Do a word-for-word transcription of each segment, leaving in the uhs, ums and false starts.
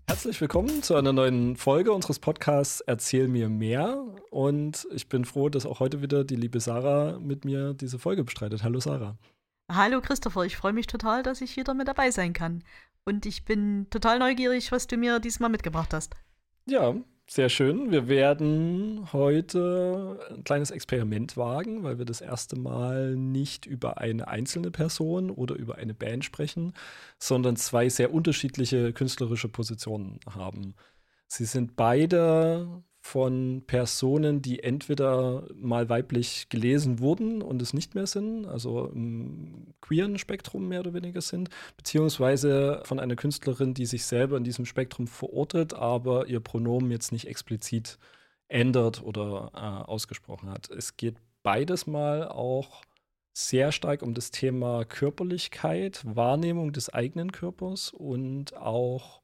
Herzlich willkommen zu einer neuen Folge unseres Podcasts Erzähl mir mehr. Und ich bin froh, dass auch heute wieder die liebe Sarah mit mir diese Folge bestreitet. Hallo Sarah. Hallo Christopher, ich freue mich total, dass ich wieder mit dabei sein kann. Und ich bin total neugierig, was du mir diesmal mitgebracht hast. Ja, sehr schön. Wir werden heute ein kleines Experiment wagen, weil wir das erste Mal nicht über eine einzelne Person oder über eine Band sprechen, sondern zwei sehr unterschiedliche künstlerische Positionen haben. Sie sind beide von Personen, die entweder mal weiblich gelesen wurden und es nicht mehr sind, also im queeren Spektrum mehr oder weniger sind, beziehungsweise von einer Künstlerin, die sich selber in diesem Spektrum verortet, aber ihr Pronomen jetzt nicht explizit ändert oder äh, ausgesprochen hat. Es geht beides mal auch sehr stark um das Thema Körperlichkeit, Wahrnehmung des eigenen Körpers und auch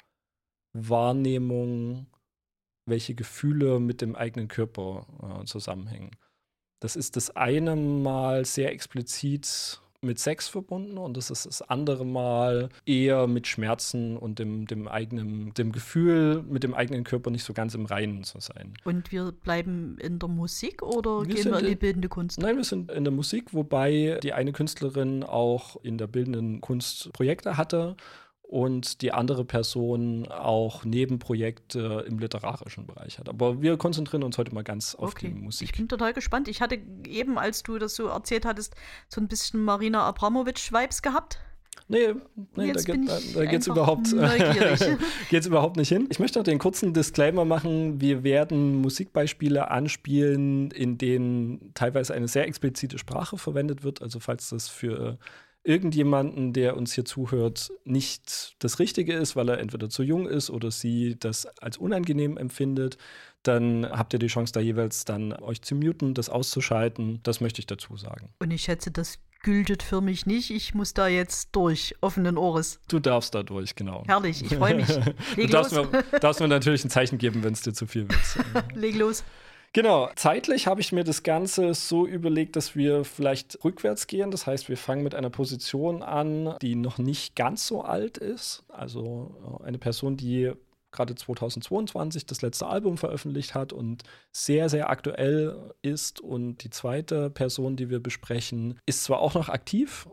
Wahrnehmung, welche Gefühle mit dem eigenen Körper äh, zusammenhängen. Das ist das eine Mal sehr explizit mit Sex verbunden und das ist das andere Mal eher mit Schmerzen und dem, dem eigenen, dem Gefühl, mit dem eigenen Körper nicht so ganz im Reinen zu sein. Und wir bleiben in der Musik oder Wir gehen wir in sind die bildende Kunst? Nein, wir sind in der Musik, wobei die eine Künstlerin auch in der bildenden Kunst Projekte hatte und die andere Person auch Nebenprojekte im literarischen Bereich hat. Aber wir konzentrieren uns heute mal ganz auf Okay. die Musik. Ich bin total gespannt. Ich hatte eben, als du das so erzählt hattest, so ein bisschen Marina Abramovic-Vibes gehabt. Nee, nee da, Jetzt bin geht, ich da geht's einfach überhaupt, neugierig. geht's überhaupt nicht hin. Ich möchte noch den kurzen Disclaimer machen. Wir werden Musikbeispiele anspielen, in denen teilweise eine sehr explizite Sprache verwendet wird. Also falls das für irgendjemanden, der uns hier zuhört, nicht das Richtige ist, weil er entweder zu jung ist oder sie das als unangenehm empfindet, dann habt ihr die Chance, da jeweils dann euch zu muten, das auszuschalten. Das möchte ich dazu sagen. Und ich schätze, das gültet für mich nicht. Ich muss da jetzt durch, offenen Ohres. Du darfst da durch, genau. Herrlich, ich freue mich. Leg du darfst los. mir, darfst mir natürlich ein Zeichen geben, wenn es dir zu viel wird. Leg los. Genau, zeitlich habe ich mir das Ganze so überlegt, dass wir vielleicht rückwärts gehen. Das heißt, wir fangen mit einer Position an, die noch nicht ganz so alt ist. Also eine Person, die gerade zweitausendzweiundzwanzig das letzte Album veröffentlicht hat und sehr, sehr aktuell ist. Und die zweite Person, die wir besprechen, ist zwar auch noch aktiv,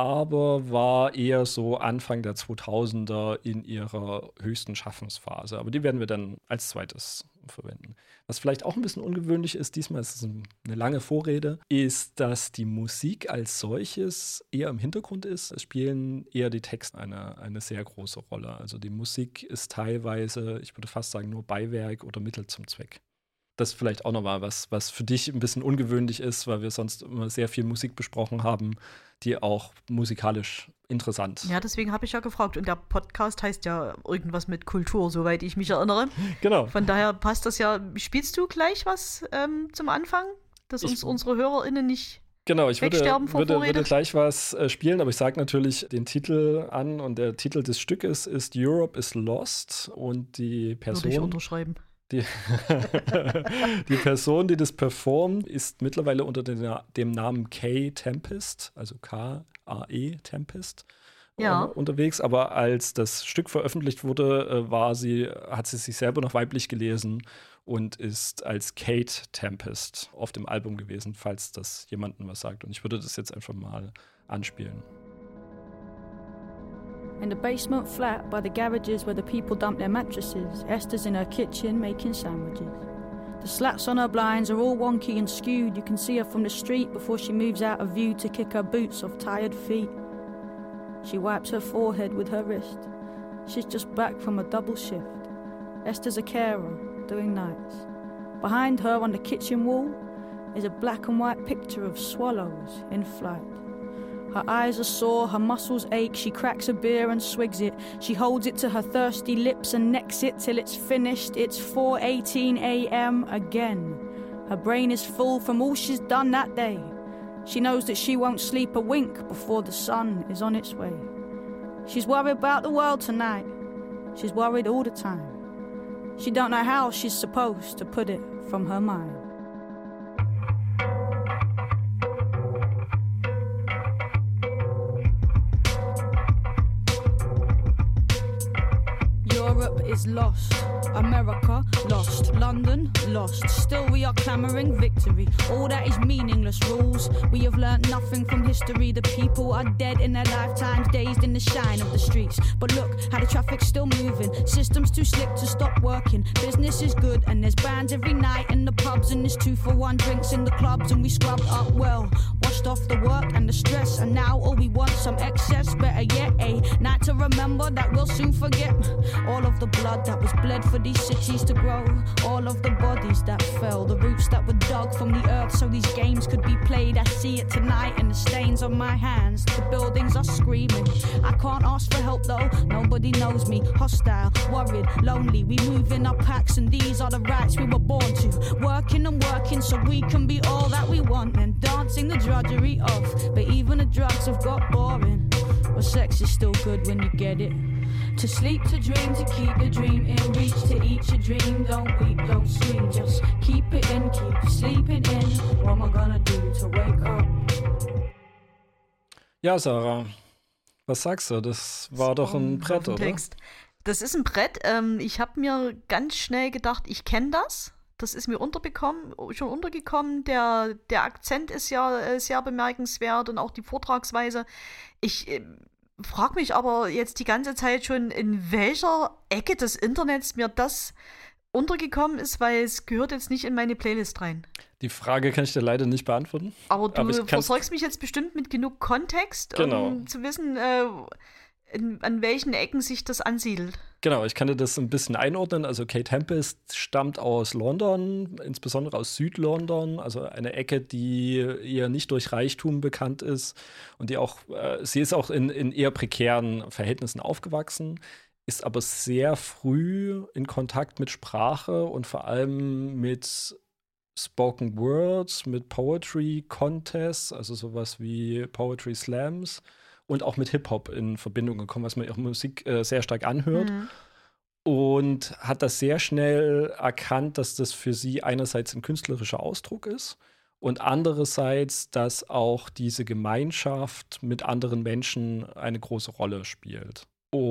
aber war eher so Anfang der zweitausender in ihrer höchsten Schaffensphase. Aber die werden wir dann als zweites verwenden. Was vielleicht auch ein bisschen ungewöhnlich ist, diesmal ist es eine lange Vorrede, ist, dass die Musik als solches eher im Hintergrund ist. Es spielen eher die Texte eine, eine sehr große Rolle. Also die Musik ist teilweise, ich würde fast sagen, nur Beiwerk oder Mittel zum Zweck. Das ist vielleicht auch nochmal was, was für dich ein bisschen ungewöhnlich ist, weil wir sonst immer sehr viel Musik besprochen haben, die auch musikalisch interessant. Ja, deswegen habe ich ja gefragt. Und der Podcast heißt ja irgendwas mit Kultur, soweit ich mich erinnere. Genau. Von daher passt das ja. Spielst du gleich was ähm, zum Anfang, dass uns Ich- unsere HörerInnen nicht Genau, ich würde, wegsterben vor würde, Vorrede? würde gleich was äh, spielen, aber ich sage natürlich den Titel an und der Titel des Stückes ist Europe is Lost und die würde ich Person, unterschreiben? die, die Person, die das performt, ist mittlerweile unter den, dem Namen K Tempest, also K A E Tempest. Ja. äh, unterwegs, aber als das Stück veröffentlicht wurde, äh, war sie, hat sie sich selber noch weiblich gelesen und ist als Kate Tempest auf dem Album gewesen, falls das jemandem was sagt. Und ich würde das jetzt einfach mal anspielen. In the basement flat by the garages where the people dump their mattresses, Esther's in her kitchen making sandwiches. The slats on her blinds are all wonky and skewed. You can see her from the street before she moves out of view to kick her boots off tired feet. She wipes her forehead with her wrist. She's just back from a double shift. Esther's a carer, doing nights. Behind her on the kitchen wall is a black and white picture of swallows in flight. Her eyes are sore, her muscles ache. She cracks a beer and swigs it. She holds it to her thirsty lips and necks it till it's finished. It's four eighteen a.m. again. Her brain is full from all she's done that day. She knows that she won't sleep a wink before the sun is on its way. She's worried about the world tonight. She's worried all the time. She don't know how she's supposed to put it from her mind. Europe is lost. America, lost. London, lost. Still we are clamouring victory. All that is meaningless rules. We have learnt nothing from history. The people are dead in their lifetimes, dazed in the shine of the streets. But look how the traffic's still moving. Systems too slick to stop working. Business is good and there's bands every night in the pubs, and there's two for one drinks in the clubs, and we scrubbed up well. Washed off the work and the stress, and now all we want some excess. Better yet, a night to remember that we'll soon forget. All of the blood that was bled for these cities to grow. All of the bodies that fell, the roots that were dug from the earth so these games could be played. I see it tonight in the stains on my hands. The buildings are screaming. I can't ask for help though, nobody knows me. Hostile, worried, lonely. We move in our packs and these are the rights we were born to. Working and working so we can be all that we want, and dancing the drudgery of. But even the drugs have got boring. Well, sex is still good when you get it. To sleep, to dream, to keep the dream in reach. To eat your dream, don't weep, don't scream. Just keep it in, keep sleeping in. What am I gonna do to wake up? Ja, Sarah, was sagst du? Das war doch ein Brett, oder? Text. Das ist ein Brett. Ähm, ich habe mir ganz schnell gedacht, ich kenne das. Das ist mir unterbekommen, schon untergekommen. Der, der Akzent ist ja äh, sehr bemerkenswert und auch die Vortragsweise. Ich äh, frage mich aber jetzt die ganze Zeit schon, in welcher Ecke des Internets mir das untergekommen ist, weil es gehört jetzt nicht in meine Playlist rein. Die Frage kann ich dir leider nicht beantworten. Aber du aber versorgst mich jetzt bestimmt mit genug Kontext, genau. um zu wissen, äh, in, an welchen Ecken sich das ansiedelt. Genau, ich kann dir das ein bisschen einordnen. Also Kate Tempest stammt aus London, insbesondere aus Südlondon, also eine Ecke, die eher nicht durch Reichtum bekannt ist und die auch, äh, sie ist auch in, in eher prekären Verhältnissen aufgewachsen, ist aber sehr früh in Kontakt mit Sprache und vor allem mit Spoken Words, mit Poetry Contests, also sowas wie Poetry Slams. Und auch mit Hip-Hop in Verbindung gekommen, was man ihre Musik äh, sehr stark anhört. Mhm. Und hat das sehr schnell erkannt, dass das für sie einerseits ein künstlerischer Ausdruck ist und andererseits, dass auch diese Gemeinschaft mit anderen Menschen eine große Rolle spielt.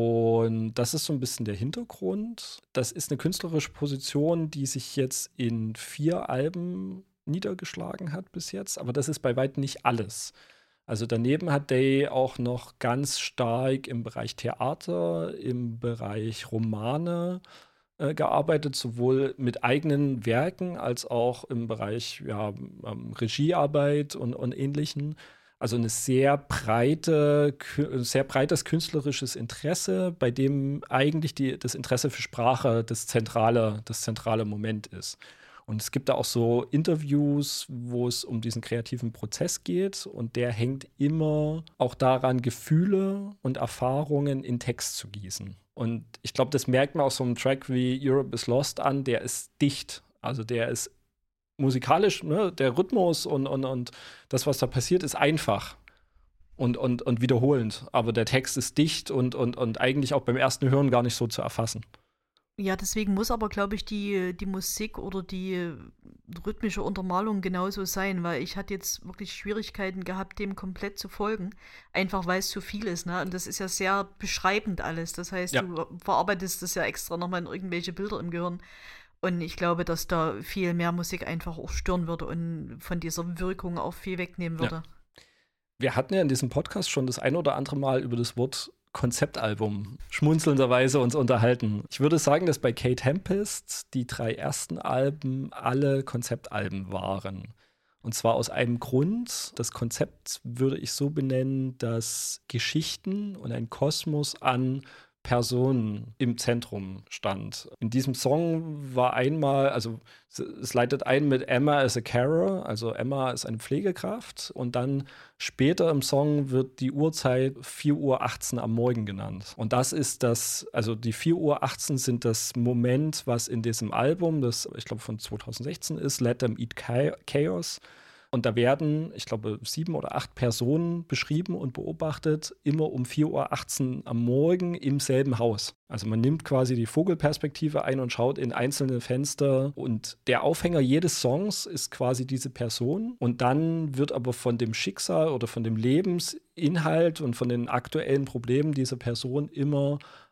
Und das ist so ein bisschen der Hintergrund. Das ist eine künstlerische Position, die sich jetzt in vier Alben niedergeschlagen hat bis jetzt. Aber das ist bei weitem nicht alles. Also daneben hat Day auch noch ganz stark im Bereich Theater, im Bereich Romane äh, gearbeitet, sowohl mit eigenen Werken als auch im Bereich ja, ähm, Regiearbeit und, und Ähnlichem. Also eine sehr breite, sehr breites künstlerisches Interesse, bei dem eigentlich die, das Interesse für Sprache das zentrale, das zentrale Moment ist. Und es gibt da auch so Interviews, wo es um diesen kreativen Prozess geht. Und der hängt immer auch daran, Gefühle und Erfahrungen in Text zu gießen. Und ich glaube, das merkt man auch so einem Track wie Europe is Lost an. Der ist dicht. Also der ist musikalisch, ne? Der Rhythmus und, und, und das, was da passiert, ist einfach und, und, und wiederholend. Aber der Text ist dicht und, und, und eigentlich auch beim ersten Hören gar nicht so zu erfassen. Ja, deswegen muss aber, glaube ich, die, die Musik oder die rhythmische Untermalung genauso sein, weil ich hatte jetzt wirklich Schwierigkeiten gehabt, dem komplett zu folgen, einfach weil es zu viel ist, ne? Und das ist ja sehr beschreibend alles. Das heißt, ja. Du verarbeitest das ja extra nochmal in irgendwelche Bilder im Gehirn. Und ich glaube, dass da viel mehr Musik einfach auch stören würde und von dieser Wirkung auch viel wegnehmen würde. Ja. Wir hatten ja in diesem Podcast schon das ein oder andere Mal über das Wort Konzeptalbum schmunzelnderweise uns unterhalten. Ich würde sagen, dass bei Kate Tempest die drei ersten Alben alle Konzeptalben waren. Und zwar aus einem Grund. Das Konzept würde ich so benennen, dass Geschichten und ein Kosmos an Personen im Zentrum stand. In diesem Song war einmal, also es leitet ein mit Emma as a Carer, also Emma ist eine Pflegekraft und dann später im Song wird die Uhrzeit vier Uhr achtzehn am Morgen genannt. Und das ist das, also die vier Uhr achtzehn sind das Moment, was in diesem Album, das ich glaube von zwanzig sechzehn ist, Let Them Eat Chaos. Und da werden, ich glaube, sieben oder acht Personen beschrieben und beobachtet, immer um vier Uhr achtzehn am Morgen im selben Haus. Also man nimmt quasi die Vogelperspektive ein und schaut in einzelne Fenster. Und der Aufhänger jedes Songs ist quasi diese Person. Und dann wird aber von dem Schicksal oder von dem Lebensinhalt und von den aktuellen Problemen dieser Person immer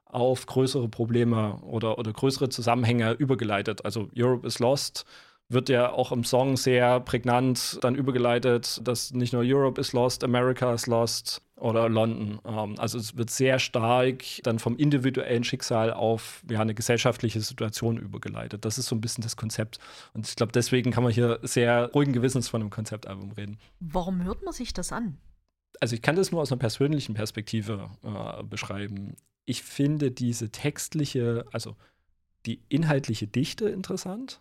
auf größere Probleme oder, oder größere Zusammenhänge übergeleitet. Also Europe is Lost wird ja auch im Song sehr prägnant dann übergeleitet, dass nicht nur Europe is lost, America is lost oder London. Ähm, also es wird sehr stark dann vom individuellen Schicksal auf ja, eine gesellschaftliche Situation übergeleitet. Das ist so ein bisschen das Konzept. Und ich glaube, deswegen kann man hier sehr ruhigen Gewissens von einem Konzeptalbum reden. Warum hört man sich das an? Also ich kann das nur aus einer persönlichen Perspektive äh, beschreiben. Ich finde diese textliche, also die inhaltliche Dichte interessant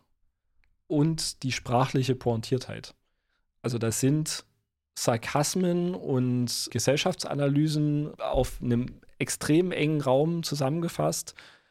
und die sprachliche Pointiertheit. Also das sind Sarkasmen und Gesellschaftsanalysen auf einem extrem engen Raum zusammengefasst,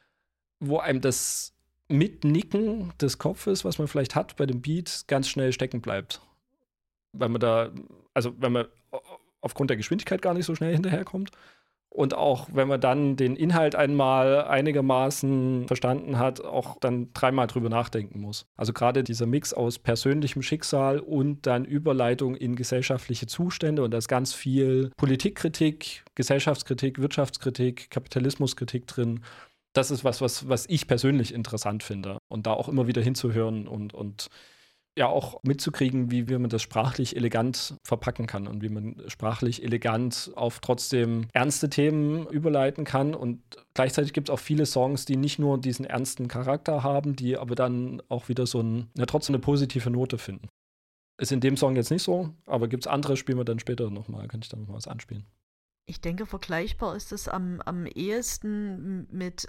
wo einem das Mitnicken des Kopfes, was man vielleicht hat bei dem Beat, ganz schnell stecken bleibt. Weil man da, also wenn man aufgrund der Geschwindigkeit gar nicht so schnell hinterherkommt. Und auch wenn man dann den Inhalt einmal einigermaßen verstanden hat, auch dann dreimal drüber nachdenken muss. Also gerade dieser Mix aus persönlichem Schicksal und dann Überleitung in gesellschaftliche Zustände und da ist ganz viel Politikkritik, Gesellschaftskritik, Wirtschaftskritik, Kapitalismuskritik drin. Das ist was, was, was ich persönlich interessant finde. Und da auch immer wieder hinzuhören und, und ja auch mitzukriegen, wie, wie man das sprachlich elegant verpacken kann und wie man sprachlich elegant auf trotzdem ernste Themen überleiten kann. Und gleichzeitig gibt es auch viele Songs, die nicht nur diesen ernsten Charakter haben, die aber dann auch wieder so ein, ja, trotzdem eine positive Note finden. Ist in dem Song jetzt nicht so, aber gibt es andere, spielen wir dann später nochmal, kann ich dann nochmal was anspielen. Ich denke, vergleichbar ist es am, am ehesten mit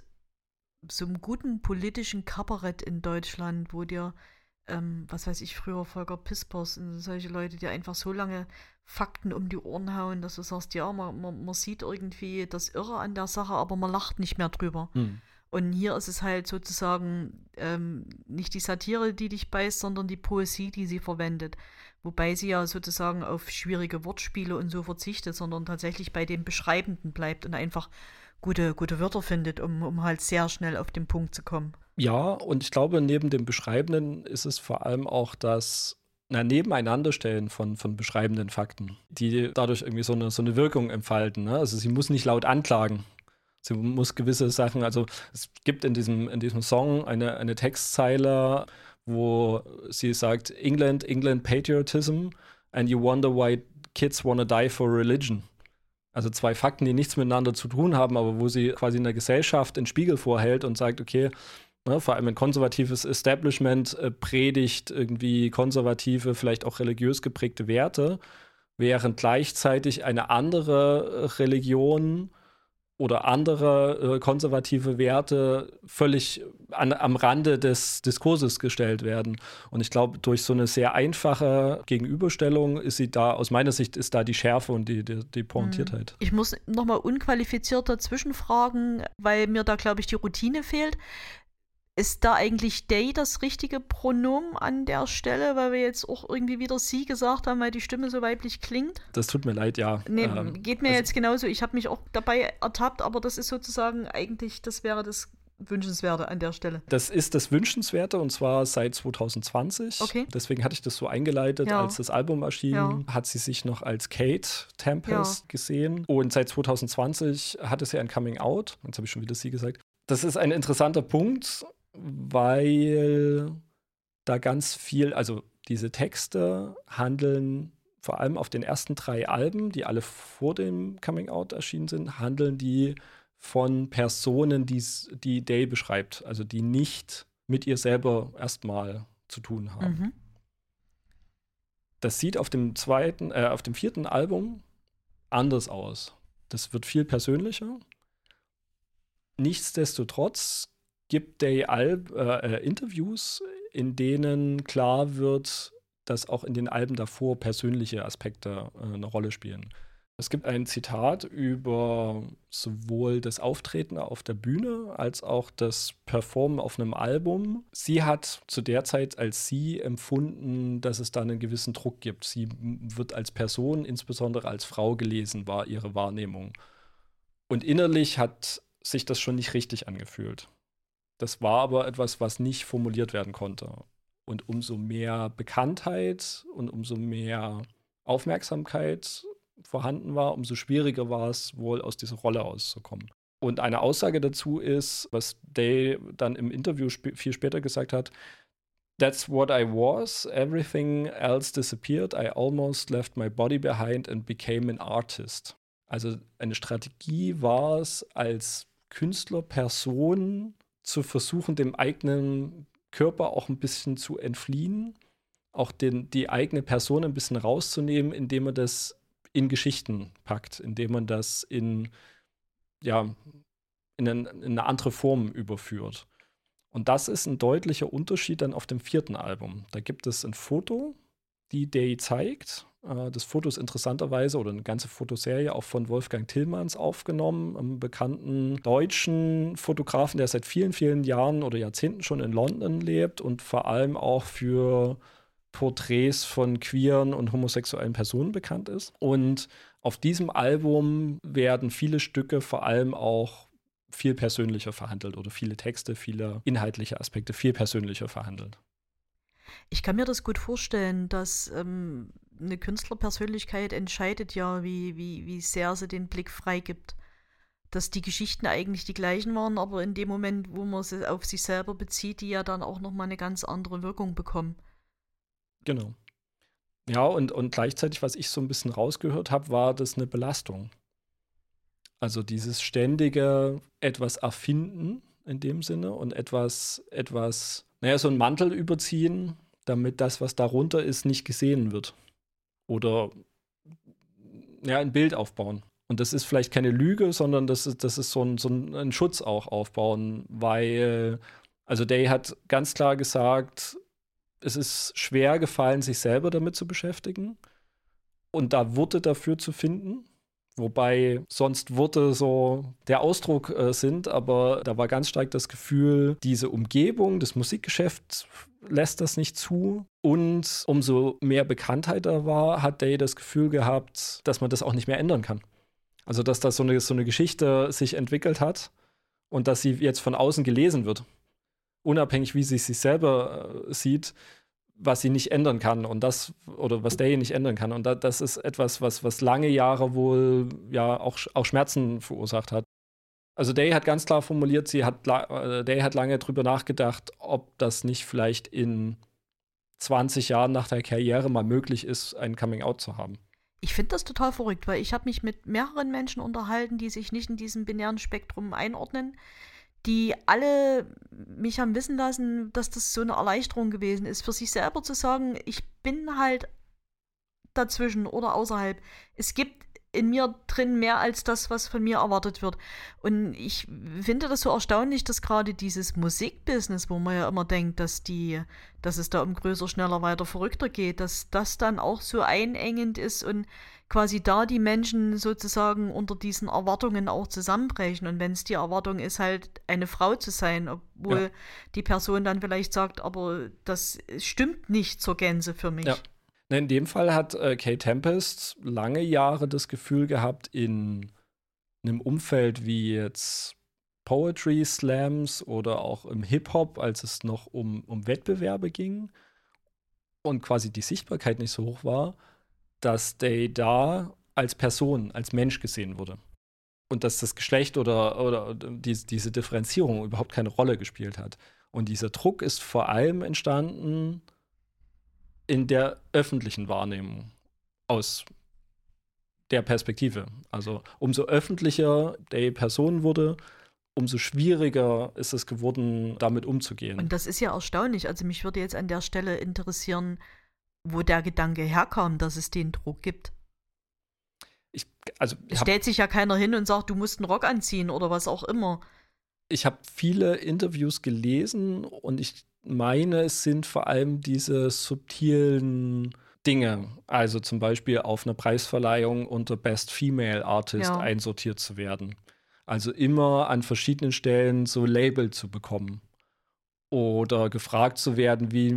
so einem guten politischen Kabarett in Deutschland, wo dir Ähm, was weiß ich, früher Volker Pispers und solche Leute, die einfach so lange Fakten um die Ohren hauen, dass du sagst, ja, man, man, man sieht irgendwie das Irre an der Sache, aber man lacht nicht mehr drüber. Hm. Und hier ist es halt sozusagen ähm, nicht die Satire, die dich beißt, sondern die Poesie, die sie verwendet. Wobei sie ja sozusagen auf schwierige Wortspiele und so verzichtet, sondern tatsächlich bei dem Beschreibenden bleibt und einfach gute, gute Wörter findet, um, um halt sehr schnell auf den Punkt zu kommen. Ja, und ich glaube, neben dem Beschreibenden ist es vor allem auch das na, Nebeneinanderstellen von, von beschreibenden Fakten, die dadurch irgendwie so eine, so eine Wirkung entfalten. Ne? Also sie muss nicht laut anklagen. Sie muss gewisse Sachen, also es gibt in diesem, in diesem Song eine, eine Textzeile, wo sie sagt, England, England Patriotism and you wonder why kids wanna die for religion. Also zwei Fakten, die nichts miteinander zu tun haben, aber wo sie quasi in der Gesellschaft den Spiegel vorhält und sagt, okay, ne, vor allem ein konservatives Establishment äh, predigt irgendwie konservative, vielleicht auch religiös geprägte Werte, während gleichzeitig eine andere Religion oder andere äh, konservative Werte völlig an, am Rande des Diskurses gestellt werden. Und ich glaube, durch so eine sehr einfache Gegenüberstellung ist sie da, aus meiner Sicht ist da die Schärfe und die, die, die Pointiertheit. Ich muss nochmal unqualifiziert dazwischen fragen, weil mir da, glaube ich, die Routine fehlt. Ist da eigentlich they das richtige Pronomen an der Stelle, weil wir jetzt auch irgendwie wieder sie gesagt haben, weil die Stimme so weiblich klingt? Das tut mir leid, ja. Nee, ähm, geht mir also jetzt genauso. Ich habe mich auch dabei ertappt, aber das ist sozusagen eigentlich, das wäre das Wünschenswerte an der Stelle. Das ist das Wünschenswerte und zwar seit zwanzig zwanzig. Okay. Deswegen hatte ich das so eingeleitet, ja. Als das Album erschien, ja. Hat sie sich noch als Kate Tempest ja. gesehen. Und seit zwanzig zwanzig hatte sie ein Coming Out. Jetzt habe ich schon wieder sie gesagt. Das ist ein interessanter Punkt, weil da ganz viel, also diese Texte handeln vor allem auf den ersten drei Alben, die alle vor dem Coming Out erschienen sind, handeln die von Personen, die's, die Day beschreibt, also die nicht mit ihr selber erstmal zu tun haben. Mhm. Das sieht auf dem zweiten, äh, auf dem vierten Album anders aus. Das wird viel persönlicher. Nichtsdestotrotz gibt Day Alb, äh, Interviews, in denen klar wird, dass auch in den Alben davor persönliche Aspekte äh, eine Rolle spielen. Es gibt ein Zitat über sowohl das Auftreten auf der Bühne als auch das Performen auf einem Album. Sie hat zu der Zeit als sie empfunden, dass es da einen gewissen Druck gibt. Sie wird als Person, insbesondere als Frau gelesen, war ihre Wahrnehmung. Und innerlich hat sich das schon nicht richtig angefühlt. Das war aber etwas, was nicht formuliert werden konnte. Und umso mehr Bekanntheit und umso mehr Aufmerksamkeit vorhanden war, umso schwieriger war es wohl, aus dieser Rolle auszukommen. Und eine Aussage dazu ist, was Day dann im Interview sp- viel später gesagt hat: That's what I was. Everything else disappeared. I almost left my body behind and became an artist. Also eine Strategie war es, als Künstlerperson zu versuchen, dem eigenen Körper auch ein bisschen zu entfliehen, auch den, die eigene Person ein bisschen rauszunehmen, indem man das in Geschichten packt, indem man das in, ja, in, ein, in eine andere Form überführt. Und das ist ein deutlicher Unterschied dann auf dem vierten Album. Da gibt es ein Foto, die Day zeigt. Das Foto ist interessanterweise, oder eine ganze Fotoserie, auch von Wolfgang Tillmans aufgenommen, einem bekannten deutschen Fotografen, der seit vielen, vielen Jahren oder Jahrzehnten schon in London lebt und vor allem auch für Porträts von queeren und homosexuellen Personen bekannt ist. Und auf diesem Album werden viele Stücke vor allem auch viel persönlicher verhandelt oder viele Texte, viele inhaltliche Aspekte viel persönlicher verhandelt. Ich kann mir das gut vorstellen, dass ähm, eine Künstlerpersönlichkeit entscheidet ja, wie, wie, wie sehr sie den Blick freigibt. Dass die Geschichten eigentlich die gleichen waren, aber in dem Moment, wo man sie auf sich selber bezieht, die ja dann auch nochmal eine ganz andere Wirkung bekommen. Genau. Ja, und, und gleichzeitig, was ich so ein bisschen rausgehört habe, war das eine Belastung. Also dieses ständige etwas erfinden in dem Sinne und etwas, etwas, naja, so einen Mantel überziehen, damit das, was darunter ist, nicht gesehen wird. Oder ja, ein Bild aufbauen. Und das ist vielleicht keine Lüge, sondern das ist, das ist so ein, so ein Schutz auch aufbauen, weil, also Day hat ganz klar gesagt, es ist schwer gefallen, sich selber damit zu beschäftigen und da Worte dafür zu finden. Wobei sonst Worte so der Ausdruck äh, sind, aber da war ganz stark das Gefühl, diese Umgebung, das Musikgeschäft lässt das nicht zu. Und umso mehr Bekanntheit da war, hat Day das Gefühl gehabt, dass man das auch nicht mehr ändern kann. Also dass da so eine, so eine Geschichte sich entwickelt hat und dass sie jetzt von außen gelesen wird. Unabhängig, wie sie sich selber äh, sieht, was sie nicht ändern kann und das, oder was Day nicht ändern kann. Und da, das ist etwas, was, was lange Jahre wohl ja auch, auch Schmerzen verursacht hat. Also Day hat ganz klar formuliert, sie hat, äh, Day hat lange drüber nachgedacht, ob das nicht vielleicht in zwanzig Jahren nach der Karriere mal möglich ist, ein Coming-out zu haben. Ich finde das total verrückt, weil ich habe mich mit mehreren Menschen unterhalten, die sich nicht in diesem binären Spektrum einordnen, die alle mich haben wissen lassen, dass das so eine Erleichterung gewesen ist, für sich selber zu sagen, ich bin halt dazwischen oder außerhalb. Es gibt in mir drin mehr als das, was von mir erwartet wird. Und ich finde das so erstaunlich, dass gerade dieses Musikbusiness, wo man ja immer denkt, dass die, dass es da um größer, schneller, weiter, verrückter geht, dass das dann auch so einengend ist und quasi da die Menschen sozusagen unter diesen Erwartungen auch zusammenbrechen. Und wenn es die Erwartung ist, halt eine Frau zu sein, obwohl ja. die Person dann vielleicht sagt, aber das stimmt nicht zur Gänze für mich. Ja. In dem Fall hat äh, Kate Tempest lange Jahre das Gefühl gehabt, in einem Umfeld wie jetzt Poetry Slams oder auch im Hip-Hop, als es noch um, um Wettbewerbe ging und quasi die Sichtbarkeit nicht so hoch war, dass Day da als Person, als Mensch gesehen wurde. Und dass das Geschlecht oder, oder die, diese Differenzierung überhaupt keine Rolle gespielt hat. Und dieser Druck ist vor allem entstanden in der öffentlichen Wahrnehmung aus der Perspektive. Also umso öffentlicher Day Person wurde, umso schwieriger ist es geworden, damit umzugehen. Und das ist ja erstaunlich. Also mich würde jetzt an der Stelle interessieren, wo der Gedanke herkam, dass es den Druck gibt. Ich, also, es stellt sich ja keiner hin und sagt, du musst einen Rock anziehen oder was auch immer. Ich habe viele Interviews gelesen und ich meine, es sind vor allem diese subtilen Dinge, also zum Beispiel auf einer Preisverleihung unter Best Female Artist ja. einsortiert zu werden. Also immer an verschiedenen Stellen so Label zu bekommen oder gefragt zu werden, wie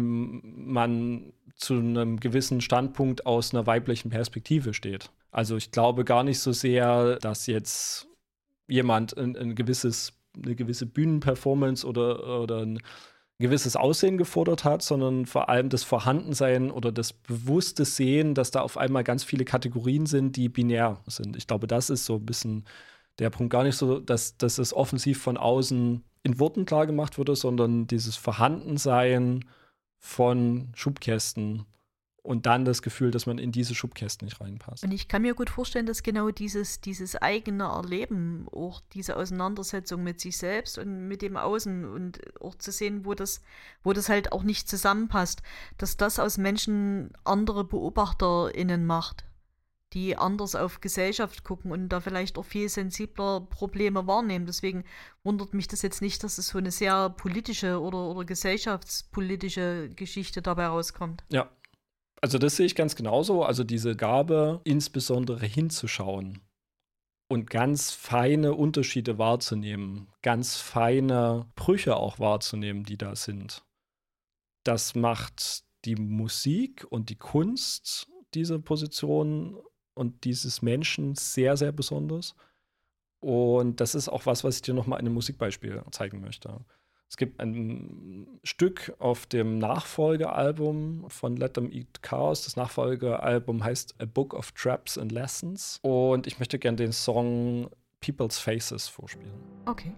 man zu einem gewissen Standpunkt aus einer weiblichen Perspektive steht. Also ich glaube gar nicht so sehr, dass jetzt jemand ein, ein gewisses, eine gewisse Bühnenperformance oder, oder ein gewisses Aussehen gefordert hat, sondern vor allem das Vorhandensein oder das bewusste Sehen, dass da auf einmal ganz viele Kategorien sind, die binär sind. Ich glaube, das ist so ein bisschen der Punkt gar nicht so, dass, dass es offensiv von außen in Worten klar gemacht wurde, sondern dieses Vorhandensein von Schubkästen und dann das Gefühl, dass man in diese Schubkästen nicht reinpasst. Und ich kann mir gut vorstellen, dass genau dieses, dieses eigene Erleben, auch diese Auseinandersetzung mit sich selbst und mit dem Außen und auch zu sehen, wo das, wo das halt auch nicht zusammenpasst, dass das aus Menschen andere BeobachterInnen macht, die anders auf Gesellschaft gucken und da vielleicht auch viel sensibler Probleme wahrnehmen. Deswegen wundert mich das jetzt nicht, dass es so eine sehr politische oder, oder gesellschaftspolitische Geschichte dabei rauskommt. Ja. Also das sehe ich ganz genauso. Also diese Gabe, insbesondere hinzuschauen und ganz feine Unterschiede wahrzunehmen, ganz feine Brüche auch wahrzunehmen, die da sind. Das macht die Musik und die Kunst dieser Position und dieses Menschen sehr, sehr besonders. Und das ist auch was, was ich dir nochmal in einem Musikbeispiel zeigen möchte. Es gibt ein Stück auf dem Nachfolgealbum von Let Them Eat Chaos. Das Nachfolgealbum heißt A Book of Traps and Lessons. Und ich möchte gerne den Song People's Faces vorspielen. Okay.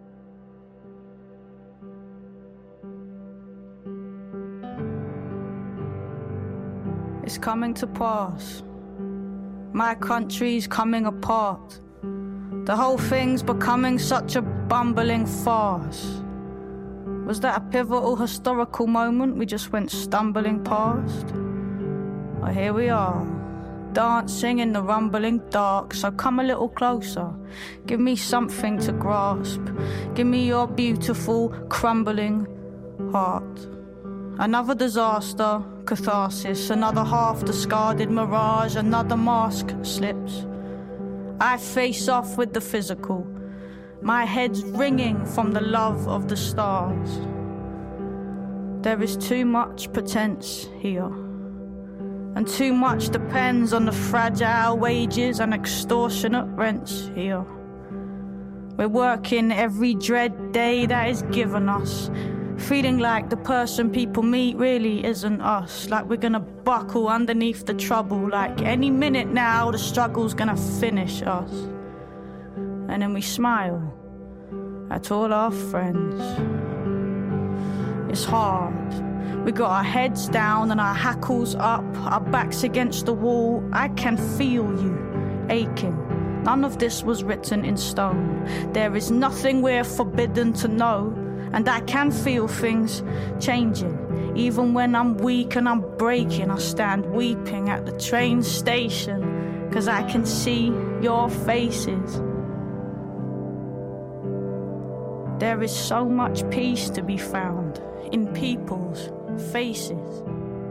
It's coming to pass. My country's coming apart. The whole thing's becoming such a bumbling farce. Was that a pivotal historical moment we just went stumbling past? Well, here we are, dancing in the rumbling dark. So come a little closer, give me something to grasp. Give me your beautiful, crumbling heart. Another disaster, catharsis, another half-discarded mirage, another mask slips. I face off with the physical. My head's ringing from the love of the stars. There is too much pretense here, and too much depends on the fragile wages and extortionate rents here. We're working every dread day that is given us, feeling like the person people meet really isn't us, like we're gonna buckle underneath the trouble, like any minute now the struggle's gonna finish us. And then we smile at all our friends. It's hard. We got our heads down and our hackles up, our backs against the wall. I can feel you aching. None of this was written in stone. There is nothing we're forbidden to know. And I can feel things changing. Even when I'm weak and I'm breaking, I stand weeping at the train station, 'cause I can see your faces. There is so much peace to be found in people's faces.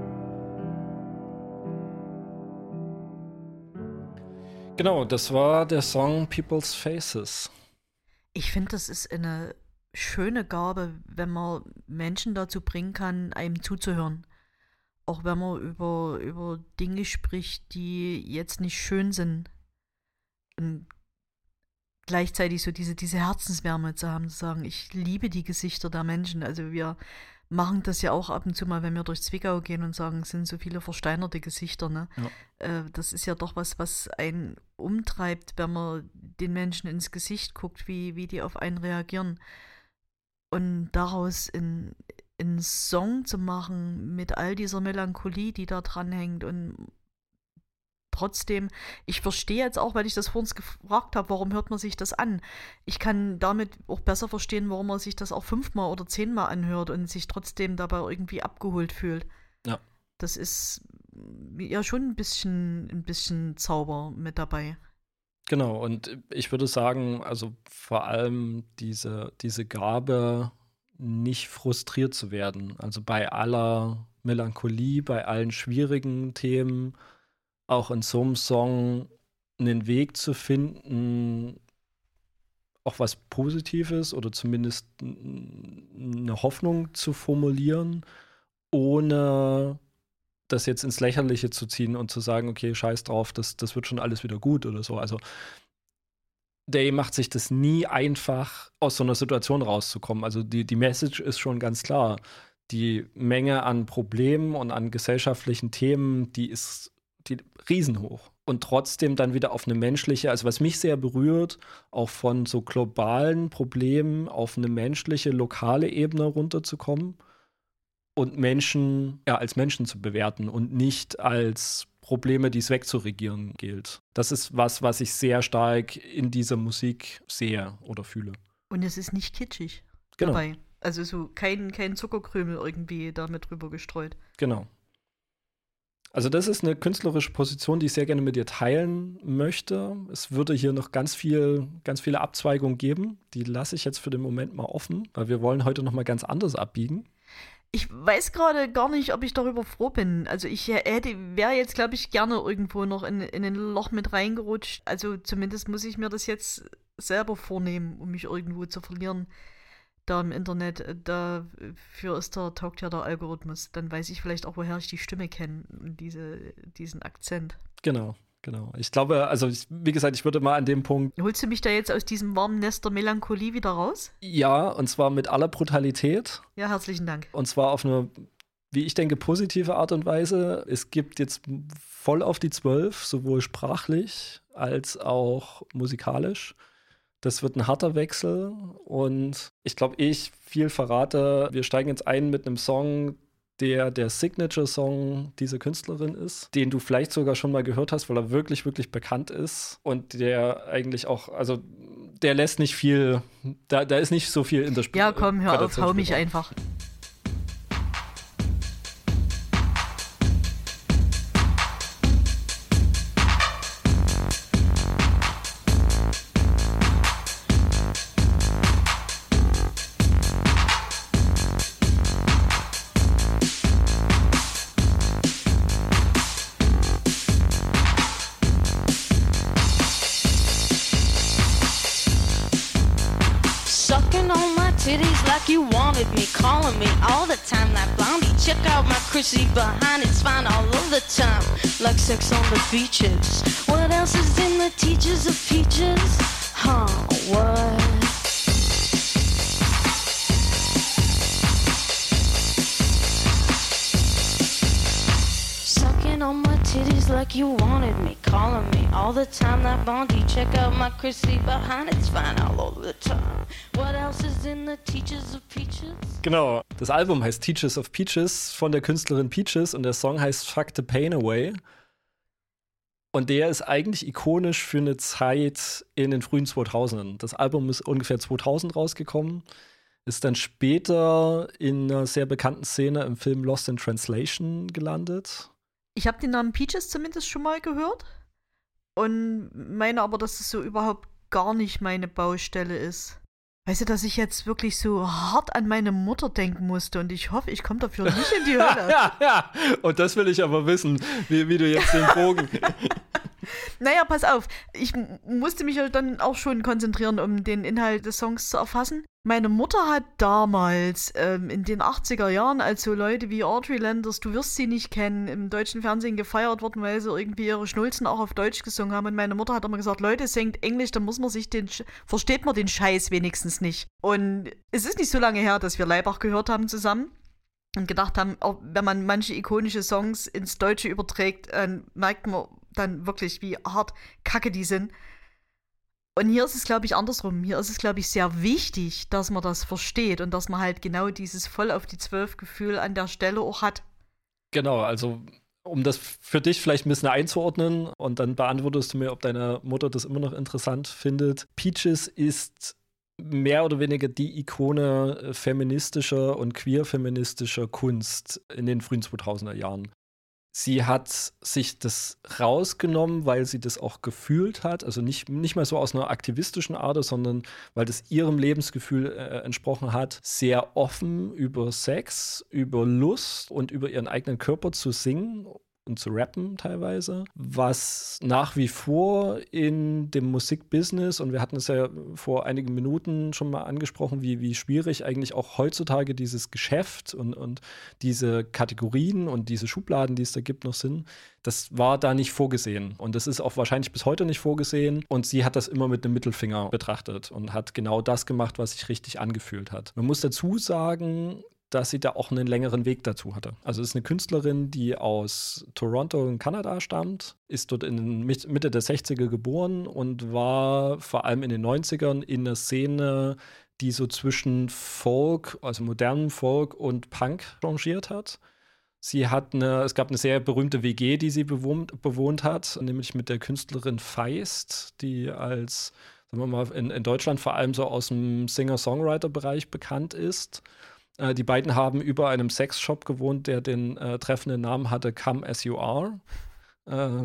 Genau, das war der Song People's Faces. Ich finde, das ist eine schöne Gabe, wenn man Menschen dazu bringen kann, einem zuzuhören. Auch wenn man über, über Dinge spricht, die jetzt nicht schön sind. Und gleichzeitig so diese, diese Herzenswärme zu haben, zu sagen, ich liebe die Gesichter der Menschen. Also wir machen das ja auch ab und zu mal, wenn wir durch Zwickau gehen und sagen, es sind so viele versteinerte Gesichter. Ne? Ja. Äh, das ist ja doch was, was einen umtreibt, wenn man den Menschen ins Gesicht guckt, wie, wie die auf einen reagieren. Und daraus einen Song zu machen mit all dieser Melancholie, die da dranhängt und trotzdem, ich verstehe jetzt auch, weil ich das vor uns gefragt habe, warum hört man sich das an? Ich kann damit auch besser verstehen, warum man sich das auch fünfmal oder zehnmal anhört und sich trotzdem dabei irgendwie abgeholt fühlt. Ja. Das ist ja schon ein bisschen, ein bisschen Zauber mit dabei. Genau, und ich würde sagen, also vor allem diese, diese Gabe, nicht frustriert zu werden. Also bei aller Melancholie, bei allen schwierigen Themen, auch in so einem Song einen Weg zu finden, auch was Positives oder zumindest eine Hoffnung zu formulieren, ohne das jetzt ins Lächerliche zu ziehen und zu sagen, okay, scheiß drauf, das, das wird schon alles wieder gut oder so. Also Day macht sich das nie einfach, aus so einer Situation rauszukommen. Also die, die Message ist schon ganz klar. Die Menge an Problemen und an gesellschaftlichen Themen, die ist die riesenhoch. und trotzdem dann wieder auf eine menschliche, also was mich sehr berührt, auch von so globalen Problemen auf eine menschliche, lokale Ebene runterzukommen und Menschen ja als Menschen zu bewerten und nicht als Probleme, die es wegzuregieren gilt. Das ist was, was ich sehr stark in dieser Musik sehe oder fühle. Und es ist nicht kitschig Genau. dabei. Also so kein, kein Zuckerkrümel irgendwie damit drüber gestreut. Genau. Also das ist eine künstlerische Position, die ich sehr gerne mit dir teilen möchte. Es würde hier noch ganz viel, ganz viele Abzweigungen geben. Die lasse ich jetzt für den Moment mal offen, weil wir wollen heute noch mal ganz anders abbiegen. Ich weiß gerade gar nicht, ob ich darüber froh bin. Also ich hätte, wäre jetzt, glaube ich, gerne irgendwo noch in, in ein Loch mit reingerutscht. Also zumindest muss ich mir das jetzt selber vornehmen, um mich irgendwo zu verlieren. Da im Internet, dafür ist der, taugt ja der Algorithmus. Dann weiß ich vielleicht auch, woher ich die Stimme kenne und diese, diesen Akzent. Genau, genau. Ich glaube, also ich, wie gesagt, ich würde mal an dem Punkt. Holst du mich da jetzt aus diesem warmen Nest der Melancholie wieder raus? Ja, und zwar mit aller Brutalität. Ja, herzlichen Dank. Und zwar auf eine, wie ich denke, positive Art und Weise. Es gibt jetzt voll auf die zwölf, sowohl sprachlich als auch musikalisch. Das wird ein harter Wechsel und ich glaube, ich viel verrate. Wir steigen jetzt ein mit einem Song, der der Signature-Song dieser Künstlerin ist, den du vielleicht sogar schon mal gehört hast, weil er wirklich, wirklich bekannt ist und der eigentlich auch, also der lässt nicht viel, da, da ist nicht so viel in der Spiel. Ja, komm, hör auf, hau mich einfach. You wanted me, calling me all the time. That blondie, check out my Chrissy behind, it's fine all of the time. Like sex on the beaches. What else is in the teachers of peaches? Huh, what? Sucking on my titties like you wanted me, calling me all the time. That blondie, check out my Chrissy behind, it's fine all over the time. What else is in the Teachers of Peaches? Genau, das Album heißt Teachers of Peaches von der Künstlerin Peaches und der Song heißt Fuck the Pain Away. Und der ist eigentlich ikonisch für eine Zeit in den frühen zweitausendern. Das Album ist ungefähr zweitausend rausgekommen, ist dann später in einer sehr bekannten Szene im Film Lost in Translation gelandet. Ich habe den Namen Peaches zumindest schon mal gehört und meine aber, dass es so überhaupt gar nicht meine Baustelle ist. Weißt du, dass ich jetzt wirklich so hart an meine Mutter denken musste und ich hoffe, ich komme dafür nicht in die Hölle. ja, ja, und das will ich aber wissen, wie, wie du jetzt den Bogen... Naja, pass auf, ich m- musste mich halt dann auch schon konzentrieren, um den Inhalt des Songs zu erfassen. Meine Mutter hat damals ähm, in den achtziger Jahren, als so Leute wie Audrey Landers, du wirst sie nicht kennen, im deutschen Fernsehen gefeiert worden, weil sie irgendwie ihre Schnulzen auch auf Deutsch gesungen haben. Und meine Mutter hat immer gesagt, Leute, singt Englisch, dann muss man sich den, Sch- versteht man den Scheiß wenigstens nicht. Und es ist nicht so lange her, dass wir Leibach gehört haben zusammen. Und gedacht haben, auch wenn man manche ikonische Songs ins Deutsche überträgt, äh, merkt man dann wirklich, wie hart kacke die sind. Und hier ist es, glaube ich, andersrum. Hier ist es, glaube ich, sehr wichtig, dass man das versteht und dass man halt genau dieses voll auf die zwölf Gefühl an der Stelle auch hat. Genau, also um das für dich vielleicht ein bisschen einzuordnen und dann beantwortest du mir, ob deine Mutter das immer noch interessant findet. Peaches ist mehr oder weniger die Ikone feministischer und queer-feministischer Kunst in den frühen zweitausender Jahren. Sie hat sich das rausgenommen, weil sie das auch gefühlt hat, also nicht, nicht mal so aus einer aktivistischen Art, sondern weil das ihrem Lebensgefühl äh, entsprochen hat, sehr offen über Sex, über Lust und über ihren eigenen Körper zu singen und zu rappen teilweise, was nach wie vor in dem Musikbusiness, und wir hatten es ja vor einigen Minuten schon mal angesprochen, wie, wie schwierig eigentlich auch heutzutage dieses Geschäft und, und diese Kategorien und diese Schubladen, die es da gibt, noch sind, das war da nicht vorgesehen. Und das ist auch wahrscheinlich bis heute nicht vorgesehen. Und sie hat das immer mit einem Mittelfinger betrachtet und hat genau das gemacht, was sich richtig angefühlt hat. Man muss dazu sagen, dass sie da auch einen längeren Weg dazu hatte. Also es ist eine Künstlerin, die aus Toronto in Kanada stammt, ist dort in Mitte der sechziger geboren und war vor allem in den neunzigern in der Szene, die so zwischen Folk, also modernem Folk und Punk changiert hat. Sie hat eine, es gab eine sehr berühmte W G, die sie bewohnt, bewohnt hat, nämlich mit der Künstlerin Feist, die als, sagen wir mal, in, in Deutschland vor allem so aus dem Singer-Songwriter-Bereich bekannt ist. Äh, die beiden haben über einem Sexshop gewohnt, der den äh, treffenden Namen hatte Come As You Are. Äh,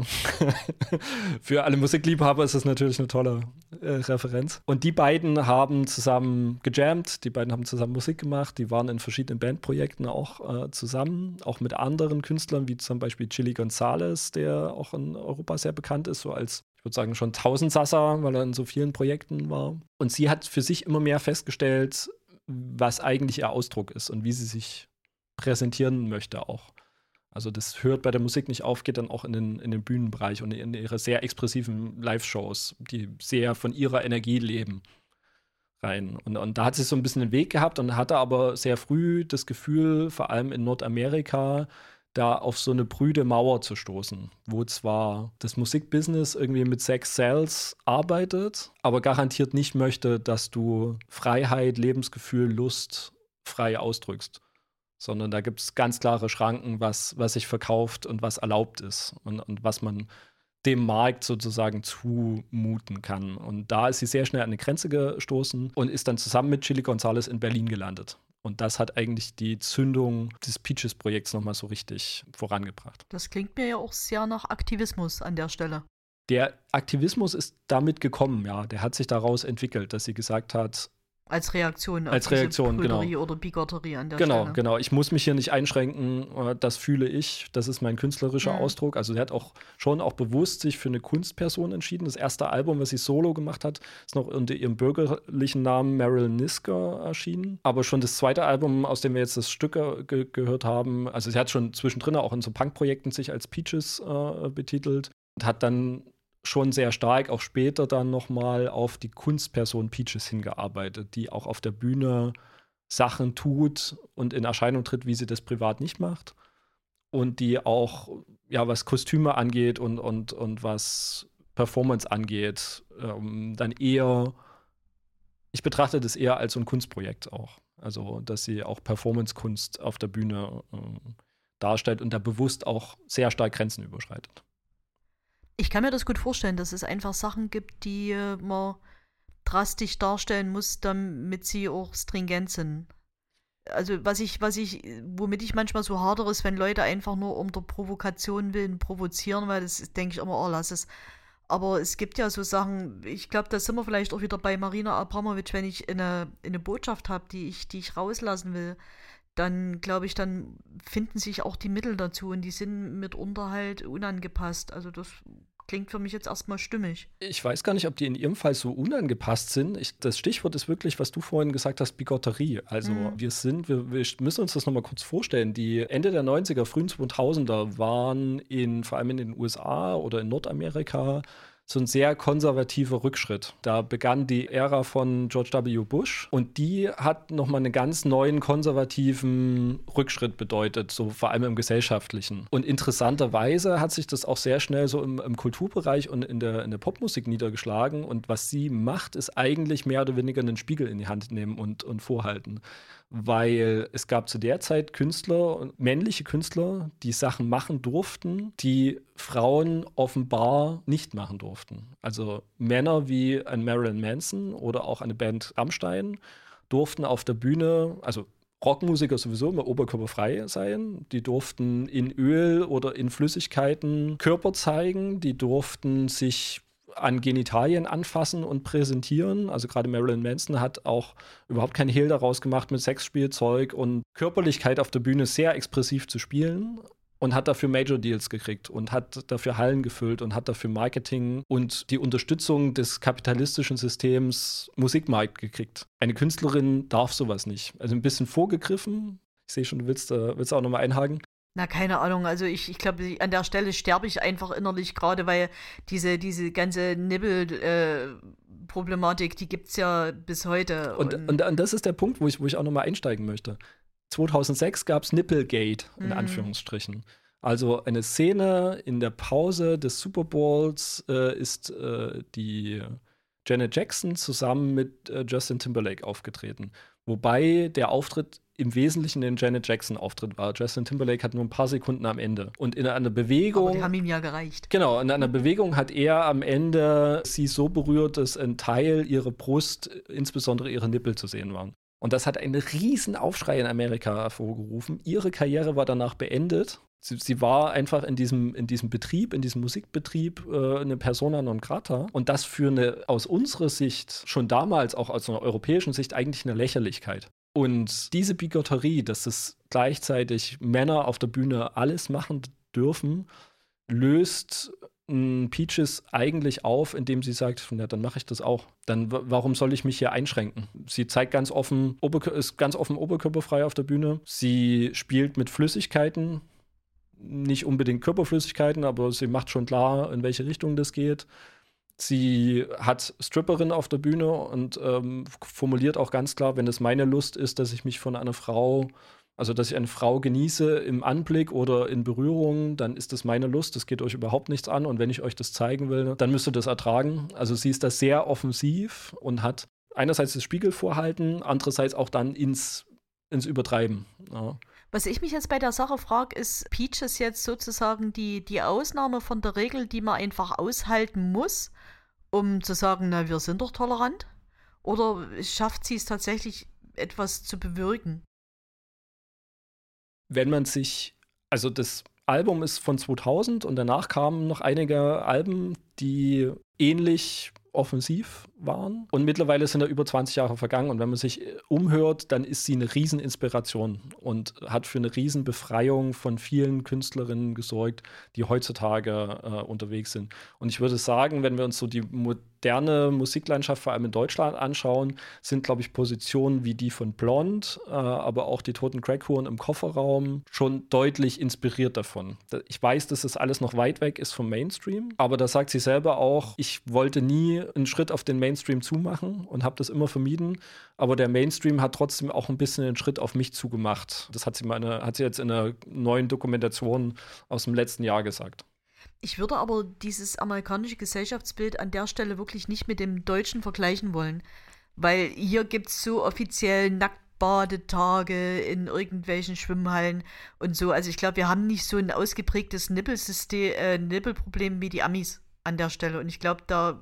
für alle Musikliebhaber ist das natürlich eine tolle äh, Referenz. Und die beiden haben zusammen gejammt, die beiden haben zusammen Musik gemacht, die waren in verschiedenen Bandprojekten auch äh, zusammen, auch mit anderen Künstlern, wie zum Beispiel Chili Gonzales, der auch in Europa sehr bekannt ist, so als, ich würde sagen, schon Tausendsasser, weil er in so vielen Projekten war. Und sie hat für sich immer mehr festgestellt, was eigentlich ihr Ausdruck ist und wie sie sich präsentieren möchte auch. Also das hört bei der Musik nicht auf, geht dann auch in den, in den Bühnenbereich und in ihre sehr expressiven Live-Shows, die sehr von ihrer Energie leben, rein. Und, und da hat sie so ein bisschen den Weg gehabt und hatte aber sehr früh das Gefühl, vor allem in Nordamerika, da auf so eine prüde Mauer zu stoßen, wo zwar das Musikbusiness irgendwie mit Sex Sells arbeitet, aber garantiert nicht möchte, dass du Freiheit, Lebensgefühl, Lust frei ausdrückst. Sondern da gibt es ganz klare Schranken, was, was sich verkauft und was erlaubt ist und, und was man dem Markt sozusagen zumuten kann. Und da ist sie sehr schnell an eine Grenze gestoßen und ist dann zusammen mit Chili Gonzales in Berlin gelandet. Und das hat eigentlich die Zündung des Peaches-Projekts nochmal so richtig vorangebracht. Das klingt mir ja auch sehr nach Aktivismus an der Stelle. Der Aktivismus ist damit gekommen, ja. Der hat sich daraus entwickelt, dass sie gesagt hat, Als Reaktion auf Als Reaktion, diese Prüderie genau. oder Bigotterie an der Genau, Stelle. genau. Ich muss mich hier nicht einschränken, das fühle ich, das ist mein künstlerischer Mhm. Ausdruck. Also sie hat auch schon auch bewusst sich für eine Kunstperson entschieden. Das erste Album, was sie solo gemacht hat, ist noch unter ihrem bürgerlichen Namen Marilyn Nisker erschienen. Aber schon das zweite Album, aus dem wir jetzt das Stück ge- gehört haben, also sie hat schon zwischendrin auch in so Punk-Projekten sich als Peaches äh, betitelt und hat dann schon sehr stark auch später dann nochmal auf die Kunstperson Peaches hingearbeitet, die auch auf der Bühne Sachen tut und in Erscheinung tritt, wie sie das privat nicht macht. Und die auch, ja, was Kostüme angeht und, und, und was Performance angeht, ähm, dann eher, ich betrachte das eher als so ein Kunstprojekt auch. Also, dass sie auch Performance-Kunst auf der Bühne äh, darstellt und da bewusst auch sehr stark Grenzen überschreitet. Ich kann mir das gut vorstellen, dass es einfach Sachen gibt, die äh, man drastisch darstellen muss, damit sie auch stringent sind. Also was ich, was ich, womit ich manchmal so hadere, ist, wenn Leute einfach nur um der Provokation willen provozieren, weil das denke ich immer, oh, lass es. Aber es gibt ja so Sachen, ich glaube, da sind wir vielleicht auch wieder bei Marina Abramovic, wenn ich eine, eine Botschaft habe, die ich, die ich rauslassen will, dann glaube ich, dann finden sich auch die Mittel dazu und die sind mitunter halt unangepasst. Also das klingt für mich jetzt erstmal stimmig. Ich weiß gar nicht, ob die in ihrem Fall so unangepasst sind. Ich, das Stichwort ist wirklich, was du vorhin gesagt hast, Bigotterie. Also mhm. wir sind, wir, wir müssen uns das nochmal kurz vorstellen. Die Ende der neunziger, frühen zweitausender waren in, vor allem in den U S A oder in Nordamerika so ein sehr konservativer Rückschritt. Da begann die Ära von George W. Bush und die hat nochmal einen ganz neuen konservativen Rückschritt bedeutet, so vor allem im Gesellschaftlichen. Und interessanterweise hat sich das auch sehr schnell so im, im Kulturbereich und in der, in der Popmusik niedergeschlagen. Und was sie macht, ist eigentlich mehr oder weniger einen Spiegel in die Hand nehmen und, und vorhalten. Weil es gab zu der Zeit Künstler, männliche Künstler, die Sachen machen durften, die Frauen offenbar nicht machen durften. Also Männer wie ein Marilyn Manson oder auch eine Band Rammstein durften auf der Bühne, also Rockmusiker sowieso immer oberkörperfrei sein. Die durften in Öl oder in Flüssigkeiten Körper zeigen. Die durften sich an Genitalien anfassen und präsentieren. Also gerade Marilyn Manson hat auch überhaupt keinen Hehl daraus gemacht, mit Sexspielzeug und Körperlichkeit auf der Bühne sehr expressiv zu spielen und hat dafür Major Deals gekriegt und hat dafür Hallen gefüllt und hat dafür Marketing und die Unterstützung des kapitalistischen Systems Musikmarkt gekriegt. Eine Künstlerin darf sowas nicht. Also ein bisschen vorgegriffen. Ich sehe schon, du willst, äh, willst auch nochmal einhaken. Na, keine Ahnung. Also ich, ich glaube, an der Stelle sterbe ich einfach innerlich, gerade weil diese, diese ganze Nibbel-Problematik, äh, die gibt es ja bis heute. Und, und, und das ist der Punkt, wo ich, wo ich auch nochmal einsteigen möchte. zweitausendsechs gab es Nipplegate, in mhm. Anführungsstrichen. Also eine Szene in der Pause des Super Bowls äh, ist äh, die Janet Jackson zusammen mit äh, Justin Timberlake aufgetreten. Wobei der Auftritt im Wesentlichen ein Janet Jackson-Auftritt war. Justin Timberlake hat nur ein paar Sekunden am Ende. Und in einer Bewegung. Aber die haben ihm ja gereicht. Genau, in einer Bewegung hat er am Ende sie so berührt, dass ein Teil ihrer Brust, insbesondere ihre Nippel, zu sehen waren. Und das hat einen riesen Aufschrei in Amerika hervorgerufen. Ihre Karriere war danach beendet. Sie, sie war einfach in diesem, in diesem Betrieb, in diesem Musikbetrieb äh, eine Persona non grata. Und das für eine, aus unserer Sicht, schon damals auch aus einer europäischen Sicht, eigentlich eine Lächerlichkeit. Und diese Bigotterie, dass es gleichzeitig Männer auf der Bühne alles machen dürfen, löst mh, Peaches eigentlich auf, indem sie sagt, ja, dann mache ich das auch. Dann w- warum soll ich mich hier einschränken? Sie zeigt ganz offen, Oberkör- ist ganz offen oberkörperfrei auf der Bühne. Sie spielt mit Flüssigkeiten, nicht unbedingt Körperflüssigkeiten, aber sie macht schon klar, in welche Richtung das geht. Sie hat Stripperin auf der Bühne und ähm, formuliert auch ganz klar, wenn es meine Lust ist, dass ich mich von einer Frau, also dass ich eine Frau genieße im Anblick oder in Berührung, dann ist das meine Lust, das geht euch überhaupt nichts an und wenn ich euch das zeigen will, dann müsst ihr das ertragen. Also sie ist da sehr offensiv und hat einerseits das Spiegelvorhalten, andererseits auch dann ins, ins Übertreiben. Ja. Was ich mich jetzt bei der Sache frage, ist Peaches jetzt sozusagen die, die Ausnahme von der Regel, die man einfach aushalten muss, um zu sagen, na, wir sind doch tolerant? Oder schafft sie es tatsächlich, etwas zu bewirken? Wenn man sich, also das Album ist von zweitausend und danach kamen noch einige Alben, die ähnlich offensiv waren. Und mittlerweile sind da über zwanzig Jahre vergangen. Und wenn man sich umhört, dann ist sie eine Rieseninspiration und hat für eine Riesenbefreiung von vielen Künstlerinnen gesorgt, die heutzutage äh, unterwegs sind. Und ich würde sagen, wenn wir uns so die moderne Musiklandschaft vor allem in Deutschland anschauen, sind, glaube ich, Positionen wie die von Blond, äh, aber auch die Toten Crackhuren im Kofferraum schon deutlich inspiriert davon. Ich weiß, dass das alles noch weit weg ist vom Mainstream, aber da sagt sie selber auch, ich wollte nie einen Schritt auf den Mainstream zumachen und habe das immer vermieden, aber der Mainstream hat trotzdem auch ein bisschen einen Schritt auf mich zugemacht. Das hat sie, meine, hat sie jetzt in einer neuen Dokumentation aus dem letzten Jahr gesagt. Ich würde aber dieses amerikanische Gesellschaftsbild an der Stelle wirklich nicht mit dem deutschen vergleichen wollen, weil hier gibt es so offiziell Nacktbadetage in irgendwelchen Schwimmhallen und so. Also ich glaube, wir haben nicht so ein ausgeprägtes Nippelsystem, äh, Nippelproblem wie die Amis an der Stelle. Und ich glaube, da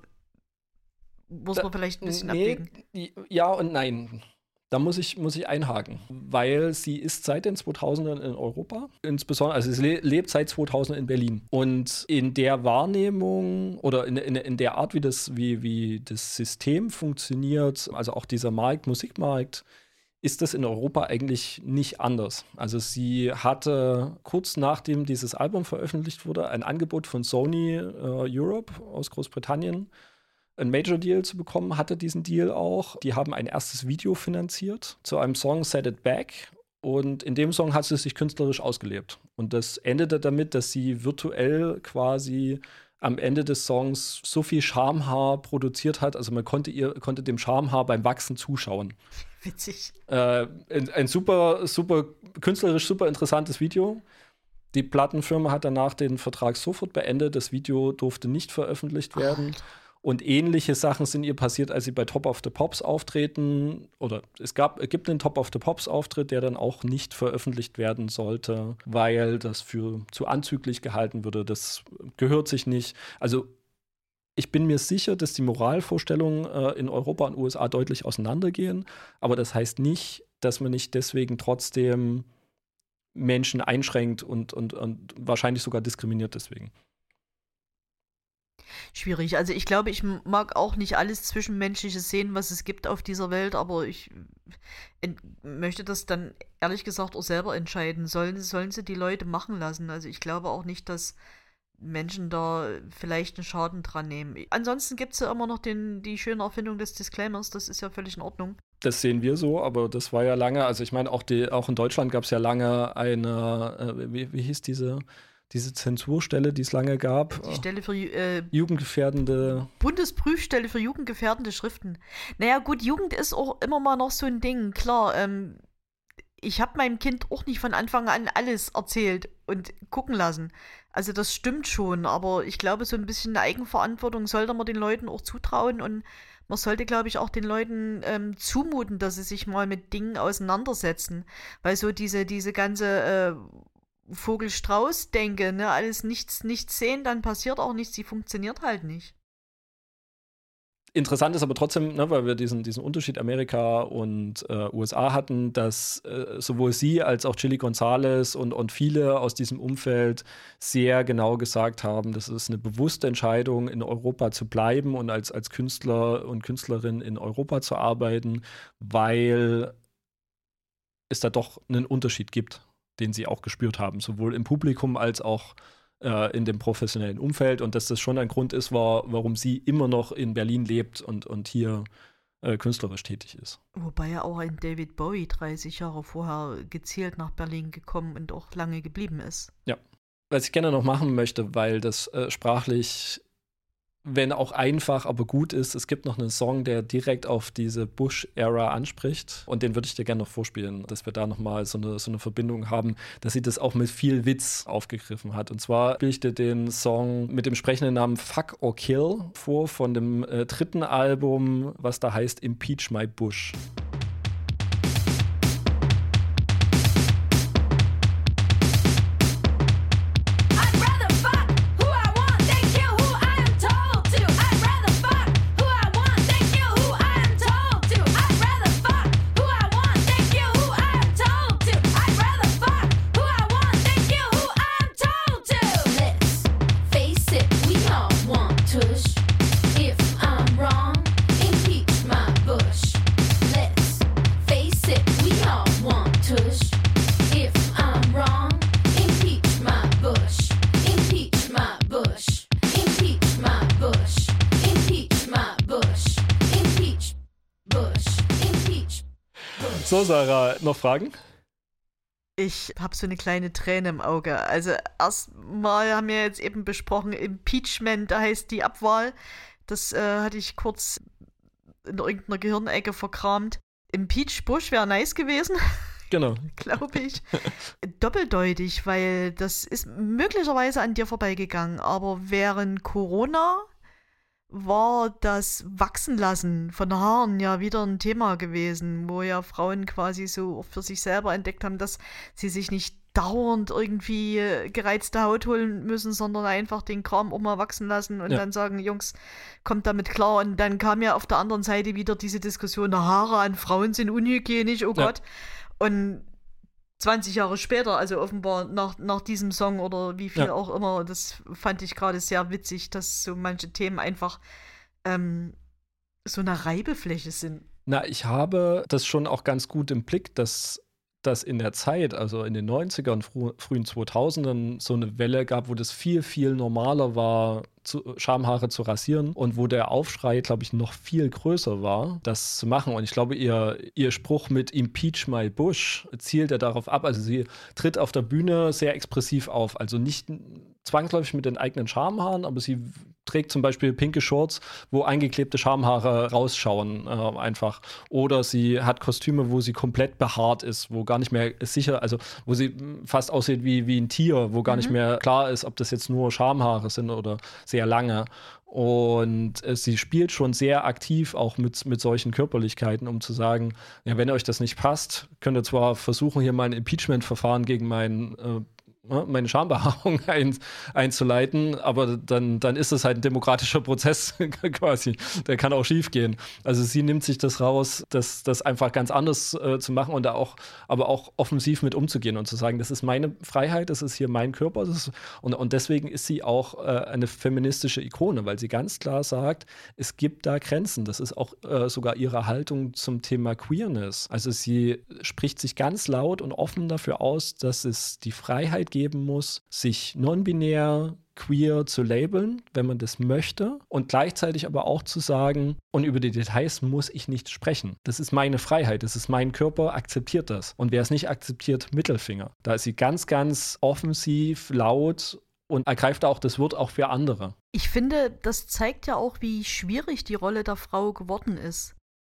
muss man da, vielleicht ein bisschen nee, abwägen. Ja und nein. Da muss ich, muss ich einhaken, weil sie ist seit den zweitausendern in Europa, insbesondere, also sie le- lebt seit zweitausend in Berlin. Und in der Wahrnehmung oder in, in, in der Art, wie das, wie, wie das System funktioniert, also auch dieser Markt, Musikmarkt, ist das in Europa eigentlich nicht anders. Also sie hatte kurz nachdem dieses Album veröffentlicht wurde, ein Angebot von Sony äh, Europe aus Großbritannien, ein Major-Deal zu bekommen, hatte diesen Deal auch. Die haben ein erstes Video finanziert zu einem Song Set It Back und in dem Song hat sie sich künstlerisch ausgelebt. Und das endete damit, dass sie virtuell quasi am Ende des Songs so viel Schamhaar produziert hat, also man konnte ihr konnte dem Schamhaar beim Wachsen zuschauen. Witzig. Äh, ein, ein super, super, künstlerisch super interessantes Video. Die Plattenfirma hat danach den Vertrag sofort beendet. Das Video durfte nicht veröffentlicht werden. Alter. Und ähnliche Sachen sind ihr passiert, als sie bei Top of the Pops auftreten. Oder es gab, es gibt einen Top of the Pops Auftritt, der dann auch nicht veröffentlicht werden sollte, weil das für zu anzüglich gehalten würde. Das gehört sich nicht. Also ich bin mir sicher, dass die Moralvorstellungen äh, in Europa und U S A deutlich auseinandergehen. Aber das heißt nicht, dass man nicht deswegen trotzdem Menschen einschränkt und, und, und wahrscheinlich sogar diskriminiert deswegen. Schwierig. Also ich glaube, ich mag auch nicht alles Zwischenmenschliche sehen, was es gibt auf dieser Welt, aber ich ent- möchte das dann ehrlich gesagt auch selber entscheiden. Sollen, sollen sie die Leute machen lassen? Also ich glaube auch nicht, dass Menschen da vielleicht einen Schaden dran nehmen. Ansonsten gibt es ja immer noch den, die schöne Erfindung des Disclaimers, das ist ja völlig in Ordnung. Das sehen wir so, aber das war ja lange, also ich meine, auch, die, auch in Deutschland gab es ja lange eine, äh, wie, wie hieß diese, diese Zensurstelle, die es lange gab? Die Stelle für äh, jugendgefährdende Bundesprüfstelle für jugendgefährdende Schriften. Naja gut, Jugend ist auch immer mal noch so ein Ding, klar, ähm, ich habe meinem Kind auch nicht von Anfang an alles erzählt und gucken lassen. Also das stimmt schon, aber ich glaube, so ein bisschen Eigenverantwortung sollte man den Leuten auch zutrauen und man sollte, glaube ich, auch den Leuten ähm, zumuten, dass sie sich mal mit Dingen auseinandersetzen. Weil so diese, diese ganze äh, Vogel-Strauß-Denke, ne, alles nichts, nichts sehen, dann passiert auch nichts, die funktioniert halt nicht. Interessant ist aber trotzdem, ne, weil wir diesen, diesen Unterschied Amerika und äh, U S A hatten, dass äh, sowohl sie als auch Chili González und, und viele aus diesem Umfeld sehr genau gesagt haben, das ist eine bewusste Entscheidung, in Europa zu bleiben und als, als Künstler und Künstlerin in Europa zu arbeiten, weil es da doch einen Unterschied gibt, den sie auch gespürt haben, sowohl im Publikum als auch in dem professionellen Umfeld und dass das schon ein Grund ist, war, warum sie immer noch in Berlin lebt und, und hier äh, künstlerisch tätig ist. Wobei ja auch ein David Bowie dreißig Jahre vorher gezielt nach Berlin gekommen und auch lange geblieben ist. Ja, was ich gerne noch machen möchte, weil das äh, sprachlich, wenn auch einfach, aber gut ist, es gibt noch einen Song, der direkt auf diese Bush-Ära anspricht und den würde ich dir gerne noch vorspielen, dass wir da nochmal so eine, so eine Verbindung haben, dass sie das auch mit viel Witz aufgegriffen hat. Und zwar spiele ich dir den Song mit dem sprechenden Namen Fuck or Kill vor von dem äh, dritten Album, was da heißt Impeach My Bush. So, Sarah, noch Fragen? Ich habe so eine kleine Träne im Auge. Also erstmal haben wir jetzt eben besprochen, Impeachment, da heißt die Abwahl. Das äh, hatte ich kurz in irgendeiner Gehirnecke verkramt. Impeach Bush wäre nice gewesen. Genau. Glaube ich. Doppeldeutig, weil das ist möglicherweise an dir vorbeigegangen. Aber während Corona war das Wachsenlassen von Haaren ja wieder ein Thema gewesen, wo ja Frauen quasi so für sich selber entdeckt haben, dass sie sich nicht dauernd irgendwie gereizte Haut holen müssen, sondern einfach den Kram auch mal wachsen lassen und ja. dann sagen, Jungs, kommt damit klar. Und dann kam ja auf der anderen Seite wieder diese Diskussion, Haare an Frauen sind unhygienisch, oh ja. Gott. Und zwanzig Jahre später, also offenbar nach, nach diesem Song oder wie viel ja. auch immer, das fand ich gerade sehr witzig, dass so manche Themen einfach ähm, so eine Reibefläche sind. Na, ich habe das schon auch ganz gut im Blick, dass das in der Zeit, also in den neunzigern, frü- frühen zweitausendern, so eine Welle gab, wo das viel, viel normaler war, zu, Schamhaare zu rasieren und wo der Aufschrei, glaube ich, noch viel größer war, das zu machen. Und ich glaube, ihr, ihr Spruch mit Impeach My Bush zielt ja darauf ab. Also sie tritt auf der Bühne sehr expressiv auf. Also nicht zwangsläufig mit den eigenen Schamhaaren, aber sie trägt zum Beispiel pinke Shorts, wo eingeklebte Schamhaare rausschauen äh, einfach. Oder sie hat Kostüme, wo sie komplett behaart ist, wo gar nicht mehr sicher, also wo sie fast aussieht wie, wie ein Tier, wo gar mhm. nicht mehr klar ist, ob das jetzt nur Schamhaare sind oder sehr lange. Und äh, sie spielt schon sehr aktiv auch mit, mit solchen Körperlichkeiten, um zu sagen, ja, wenn euch das nicht passt, könnt ihr zwar versuchen, hier mal ein Impeachment-Verfahren gegen meinen äh, meine Schambehaarung ein, einzuleiten, aber dann, dann ist es halt ein demokratischer Prozess quasi. Der kann auch schief gehen. Also sie nimmt sich das raus, das, das einfach ganz anders äh, zu machen und da auch, aber auch offensiv mit umzugehen und zu sagen, das ist meine Freiheit, das ist hier mein Körper. Das ist, und, und deswegen ist sie auch äh, eine feministische Ikone, weil sie ganz klar sagt, es gibt da Grenzen. Das ist auch äh, sogar ihre Haltung zum Thema Queerness. Also sie spricht sich ganz laut und offen dafür aus, dass es die Freiheit geben muss, sich non-binär, queer zu labeln, wenn man das möchte und gleichzeitig aber auch zu sagen, und über die Details muss ich nicht sprechen. Das ist meine Freiheit, das ist mein Körper, akzeptiert das. Und wer es nicht akzeptiert, Mittelfinger. Da ist sie ganz, ganz offensiv, laut und ergreift auch das Wort auch für andere. Ich finde, das zeigt ja auch, wie schwierig die Rolle der Frau geworden ist.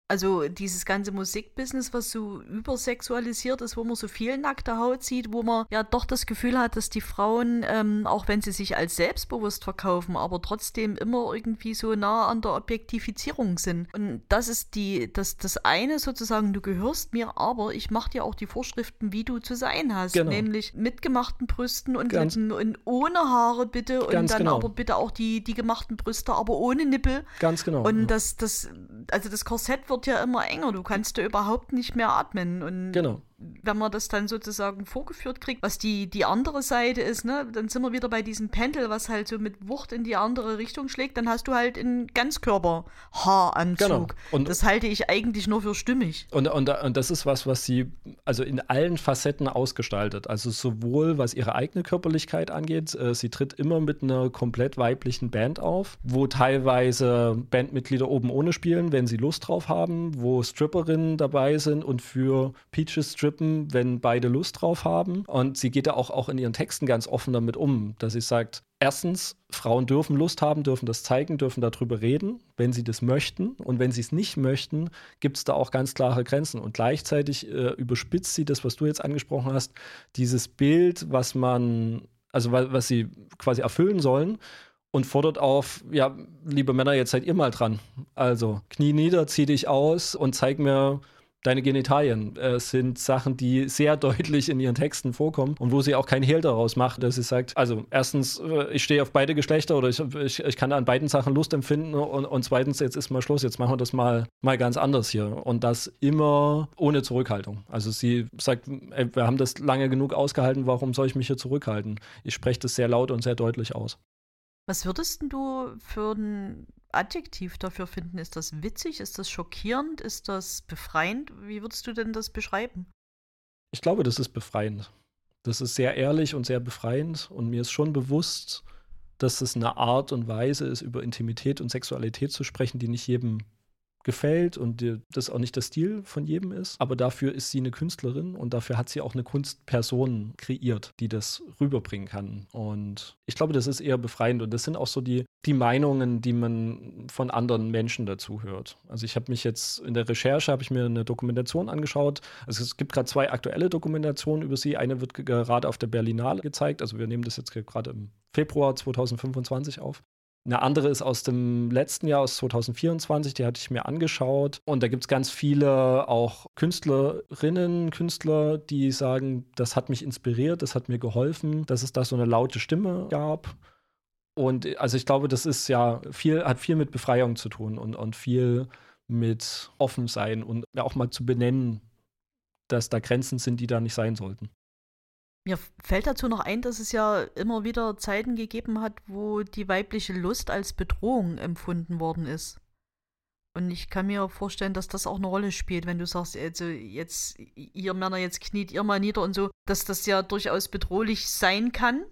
Also dieses ganze Musikbusiness, was so übersexualisiert ist, wo man so viel nackte Haut sieht, wo man ja doch das Gefühl hat, dass die Frauen, ähm, auch wenn sie sich als selbstbewusst verkaufen, aber trotzdem immer irgendwie so nah an der Objektifizierung sind. Und das ist die, das, das eine sozusagen, du gehörst mir, aber ich mache dir auch die Vorschriften, wie du zu sein hast. Genau. Nämlich mit gemachten Brüsten und Ganz- Lippen und ohne Haare bitte und Ganz dann genau. aber bitte auch die, die gemachten Brüste, aber ohne Nippel. Ganz genau. Und ja. das, das, also das Korsett wird ja immer enger. Du kannst ja überhaupt nicht mehr atmen. Und Genau. wenn man das dann sozusagen vorgeführt kriegt, was die, die andere Seite ist, ne, dann sind wir wieder bei diesem Pendel, was halt so mit Wucht in die andere Richtung schlägt, dann hast du halt einen Ganzkörper-Haaranzug. Genau. Und- das halte ich eigentlich nur für stimmig. Und, und, und das ist was, was sie also in allen Facetten ausgestaltet. Also sowohl was ihre eigene Körperlichkeit angeht, äh, sie tritt immer mit einer komplett weiblichen Band auf, wo teilweise Bandmitglieder oben ohne spielen, wenn sie Lust drauf haben, wo Stripperinnen dabei sind und für Peaches strippen, wenn beide Lust drauf haben. Und sie geht da auch, auch in ihren Texten ganz offen damit um, dass sie sagt, erstens, Frauen dürfen Lust haben, dürfen das zeigen, dürfen darüber reden, wenn sie das möchten. Und wenn sie es nicht möchten, gibt es da auch ganz klare Grenzen. Und gleichzeitig äh, überspitzt sie das, was du jetzt angesprochen hast, dieses Bild, was man, also wa- was sie quasi erfüllen sollen. Und fordert auf, ja, liebe Männer, jetzt seid ihr mal dran. Also, knie nieder, zieh dich aus und zeig mir deine Genitalien. Es sind Sachen, die sehr deutlich in ihren Texten vorkommen und wo sie auch kein Hehl daraus macht, dass sie sagt, also erstens, äh, ich stehe auf beide Geschlechter oder ich, ich, ich kann an beiden Sachen Lust empfinden und, und zweitens, jetzt ist mal Schluss, jetzt machen wir das mal, mal ganz anders hier. Und das immer ohne Zurückhaltung. Also sie sagt, ey, wir haben das lange genug ausgehalten, warum soll ich mich hier zurückhalten? Ich spreche das sehr laut und sehr deutlich aus. Was würdest denn du für ein Adjektiv dafür finden? Ist das witzig? Ist das schockierend? Ist das befreiend? Wie würdest du denn das beschreiben? Ich glaube, das ist befreiend. Das ist sehr ehrlich und sehr befreiend. Und mir ist schon bewusst, dass es eine Art und Weise ist, über Intimität und Sexualität zu sprechen, die nicht jedem gefällt und die, das auch nicht der Stil von jedem ist. Aber dafür ist sie eine Künstlerin und dafür hat sie auch eine Kunstperson kreiert, die das rüberbringen kann. Und ich glaube, das ist eher befreiend. Und das sind auch so die, die Meinungen, die man von anderen Menschen dazu hört. Also ich habe mich jetzt in der Recherche, habe ich mir eine Dokumentation angeschaut. Also es gibt gerade zwei aktuelle Dokumentationen über sie. Eine wird gerade auf der Berlinale gezeigt. Also wir nehmen das jetzt gerade im Februar zwanzig fünfundzwanzig auf. Eine andere ist aus dem letzten Jahr, aus zwanzig vierundzwanzig, die hatte ich mir angeschaut. Und da gibt es ganz viele auch Künstlerinnen, Künstler, die sagen, das hat mich inspiriert, das hat mir geholfen, dass es da so eine laute Stimme gab. Und also ich glaube, das ist ja viel, hat viel mit Befreiung zu tun und, und viel mit offen sein und ja auch mal zu benennen, dass da Grenzen sind, die da nicht sein sollten. Mir fällt dazu noch ein, dass es ja immer wieder Zeiten gegeben hat, wo die weibliche Lust als Bedrohung empfunden worden ist. Und ich kann mir vorstellen, dass das auch eine Rolle spielt, wenn du sagst, also jetzt, ihr Männer, jetzt kniet ihr mal nieder und so, dass das ja durchaus bedrohlich sein kann.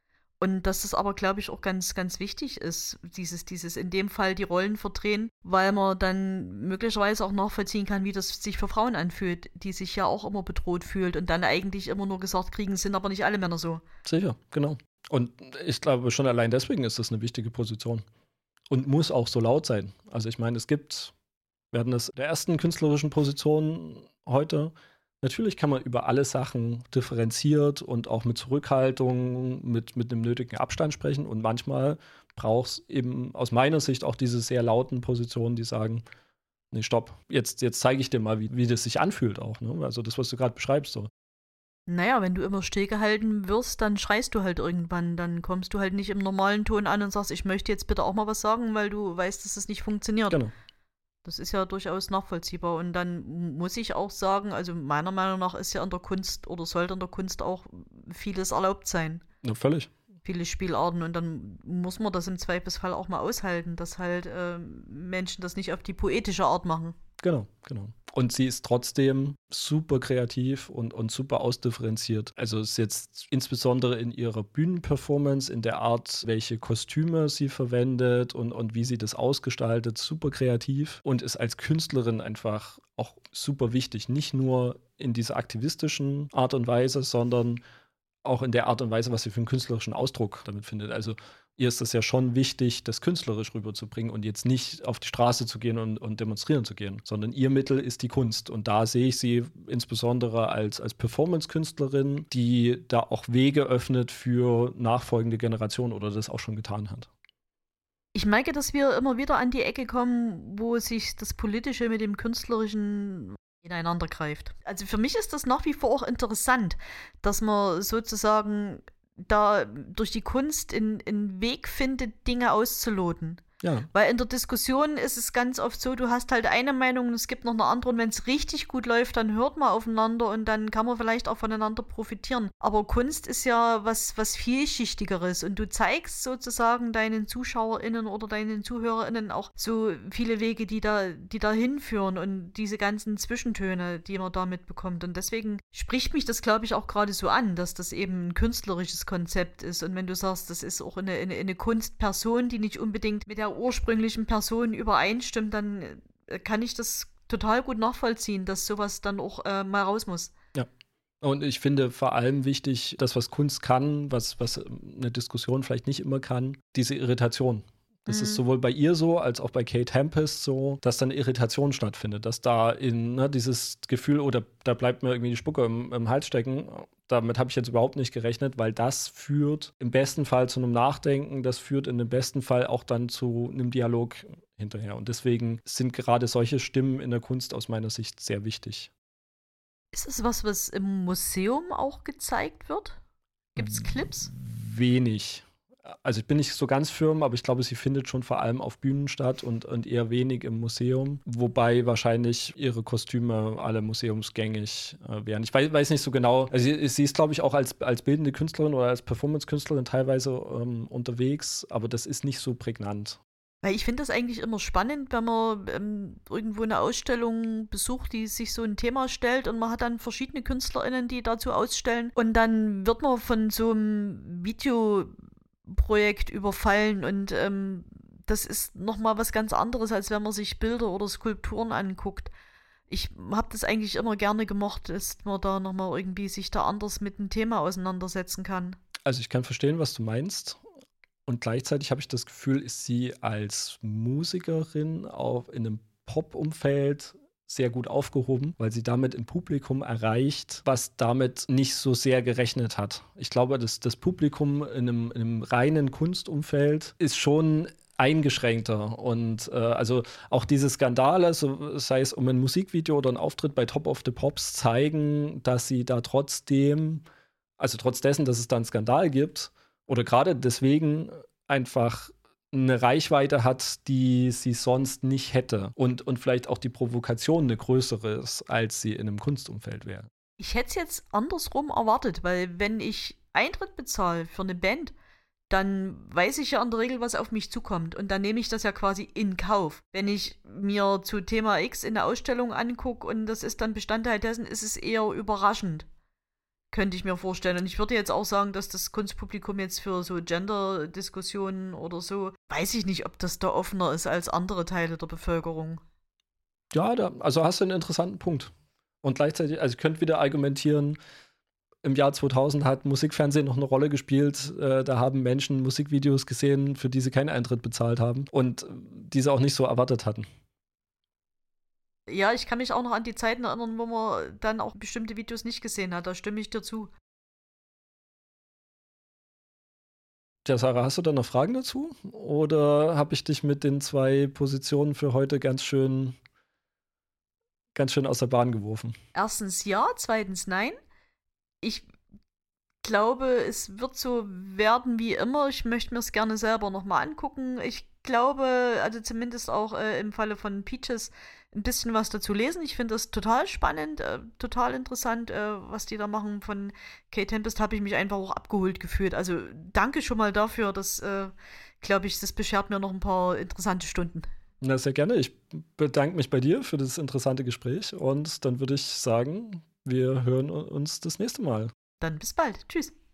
Und dass das aber, glaube ich, auch ganz, ganz wichtig ist, dieses, dieses in dem Fall die Rollen verdrehen, weil man dann möglicherweise auch nachvollziehen kann, wie das sich für Frauen anfühlt, die sich ja auch immer bedroht fühlt und dann eigentlich immer nur gesagt kriegen, sind aber nicht alle Männer so. Sicher, genau. Und ich glaube, schon allein deswegen ist das eine wichtige Position. Und muss auch so laut sein. Also ich meine, es gibt, wir hatten das in der ersten künstlerischen Position heute. Natürlich kann man über alle Sachen differenziert und auch mit Zurückhaltung, mit, mit einem nötigen Abstand sprechen. Und manchmal braucht es eben aus meiner Sicht auch diese sehr lauten Positionen, die sagen, nee, stopp, jetzt, jetzt zeige ich dir mal, wie, wie das sich anfühlt auch. Ne? Also das, was du gerade beschreibst. So. Naja, wenn du immer stillgehalten wirst, dann schreist du halt irgendwann. Dann kommst du halt nicht im normalen Ton an und sagst, ich möchte jetzt bitte auch mal was sagen, weil du weißt, dass es nicht funktioniert. Genau. Das ist ja durchaus nachvollziehbar. Und dann muss ich auch sagen, also meiner Meinung nach ist ja in der Kunst oder sollte in der Kunst auch vieles erlaubt sein. Ja, völlig. Viele Spielarten. Und dann muss man das im Zweifelsfall auch mal aushalten, dass halt äh, Menschen das nicht auf die poetische Art machen. Genau, genau. Und sie ist trotzdem super kreativ und, und super ausdifferenziert. Also ist jetzt insbesondere in ihrer Bühnenperformance, in der Art, welche Kostüme sie verwendet und, und wie sie das ausgestaltet, super kreativ und ist als Künstlerin einfach auch super wichtig. Nicht nur in dieser aktivistischen Art und Weise, sondern auch in der Art und Weise, was sie für einen künstlerischen Ausdruck damit findet. Also ihr ist es ja schon wichtig, das künstlerisch rüberzubringen und jetzt nicht auf die Straße zu gehen und, und demonstrieren zu gehen, sondern ihr Mittel ist die Kunst. Und da sehe ich sie insbesondere als, als Performance-Künstlerin, die da auch Wege öffnet für nachfolgende Generationen oder das auch schon getan hat. Ich merke, dass wir immer wieder an die Ecke kommen, wo sich das Politische mit dem Künstlerischen ineinander greift. Also für mich ist das nach wie vor auch interessant, dass man sozusagen da durch die Kunst einen Weg findet, Dinge auszuloten. Ja. Weil in der Diskussion ist es ganz oft so, du hast halt eine Meinung und es gibt noch eine andere und wenn es richtig gut läuft, dann hört man aufeinander und dann kann man vielleicht auch voneinander profitieren. Aber Kunst ist ja was, was vielschichtigeres und du zeigst sozusagen deinen ZuschauerInnen oder deinen ZuhörerInnen auch so viele Wege, die da, die da hinführen und diese ganzen Zwischentöne, die man da mitbekommt. Und deswegen spricht mich das, glaube ich, auch gerade so an, dass das eben ein künstlerisches Konzept ist. Und wenn du sagst, das ist auch eine, eine, eine Kunstperson, die nicht unbedingt mit der ursprünglichen Person übereinstimmt, dann kann ich das total gut nachvollziehen, dass sowas dann auch äh, mal raus muss. Ja. Und ich finde vor allem wichtig, das, was Kunst kann, was, was eine Diskussion vielleicht nicht immer kann, diese Irritation. Das mhm. ist sowohl bei ihr so, als auch bei Kay Tempest so, dass dann Irritation stattfindet, dass da in ne, dieses Gefühl, oder oh, da bleibt mir irgendwie die Spucke im, im Hals stecken, damit habe ich jetzt überhaupt nicht gerechnet, weil das führt im besten Fall zu einem Nachdenken, das führt in dem besten Fall auch dann zu einem Dialog hinterher. Und deswegen sind gerade solche Stimmen in der Kunst aus meiner Sicht sehr wichtig. Ist es was, was im Museum auch gezeigt wird? Gibt es Clips? Wenig. Also ich bin nicht so ganz firm, aber ich glaube, sie findet schon vor allem auf Bühnen statt und, und eher wenig im Museum. Wobei wahrscheinlich ihre Kostüme alle museumsgängig äh, wären. Ich weiß, weiß nicht so genau. Also sie, sie ist, glaube ich, auch als, als bildende Künstlerin oder als Performance-Künstlerin teilweise ähm, unterwegs, aber das ist nicht so prägnant. Weil ich finde das eigentlich immer spannend, wenn man ähm, irgendwo eine Ausstellung besucht, die sich so ein Thema stellt und man hat dann verschiedene KünstlerInnen, die dazu ausstellen und dann wird man von so einem Video Projekt überfallen und ähm, das ist nochmal was ganz anderes, als wenn man sich Bilder oder Skulpturen anguckt. Ich habe das eigentlich immer gerne gemocht, dass man da nochmal irgendwie sich da anders mit dem Thema auseinandersetzen kann. Also ich kann verstehen, was du meinst und gleichzeitig habe ich das Gefühl, ist sie als Musikerin auch in einem Pop-Umfeld sehr gut aufgehoben, weil sie damit ein Publikum erreicht, was damit nicht so sehr gerechnet hat. Ich glaube, dass das Publikum in einem, in einem reinen Kunstumfeld ist schon eingeschränkter. Und äh, also auch diese Skandale, so, sei es um ein Musikvideo oder ein Auftritt bei Top of the Pops, zeigen, dass sie da trotzdem, also trotz dessen, dass es da einen Skandal gibt, oder gerade deswegen einfach eine Reichweite hat, die sie sonst nicht hätte. Und, und vielleicht auch die Provokation eine größere ist, als sie in einem Kunstumfeld wäre. Ich hätte es jetzt andersrum erwartet, weil wenn ich Eintritt bezahle für eine Band, dann weiß ich ja in der Regel, was auf mich zukommt. Und dann nehme ich das ja quasi in Kauf. Wenn ich mir zu Thema X in der Ausstellung angucke und das ist dann Bestandteil dessen, ist es eher überraschend. Könnte ich mir vorstellen. Und ich würde jetzt auch sagen, dass das Kunstpublikum jetzt für so Gender-Diskussionen oder so, weiß ich nicht, ob das da offener ist als andere Teile der Bevölkerung. Ja, da, also hast du einen interessanten Punkt. Und gleichzeitig, also ich könnte wieder argumentieren, im Jahr zweitausend hat Musikfernsehen noch eine Rolle gespielt. Äh, da haben Menschen Musikvideos gesehen, für die sie keinen Eintritt bezahlt haben und diese auch nicht so erwartet hatten. Ja, ich kann mich auch noch an die Zeiten erinnern, wo man dann auch bestimmte Videos nicht gesehen hat. Da stimme ich dir zu. Ja, Sarah, hast du da noch Fragen dazu? Oder habe ich dich mit den zwei Positionen für heute ganz schön, ganz schön aus der Bahn geworfen? Erstens ja, zweitens nein. Ich glaube, es wird so werden wie immer. Ich möchte mir es gerne selber nochmal angucken. Ich glaube, also zumindest auch äh, im Falle von Peaches, ein bisschen was dazu lesen. Ich finde das total spannend, äh, total interessant, äh, was die da machen. Von Kay Tempest habe ich mich einfach auch abgeholt gefühlt. Also danke schon mal dafür. Das, äh, glaube ich, das beschert mir noch ein paar interessante Stunden. Na, sehr gerne. Ich bedanke mich bei dir für das interessante Gespräch und dann würde ich sagen, wir hören uns das nächste Mal. Dann bis bald. Tschüss.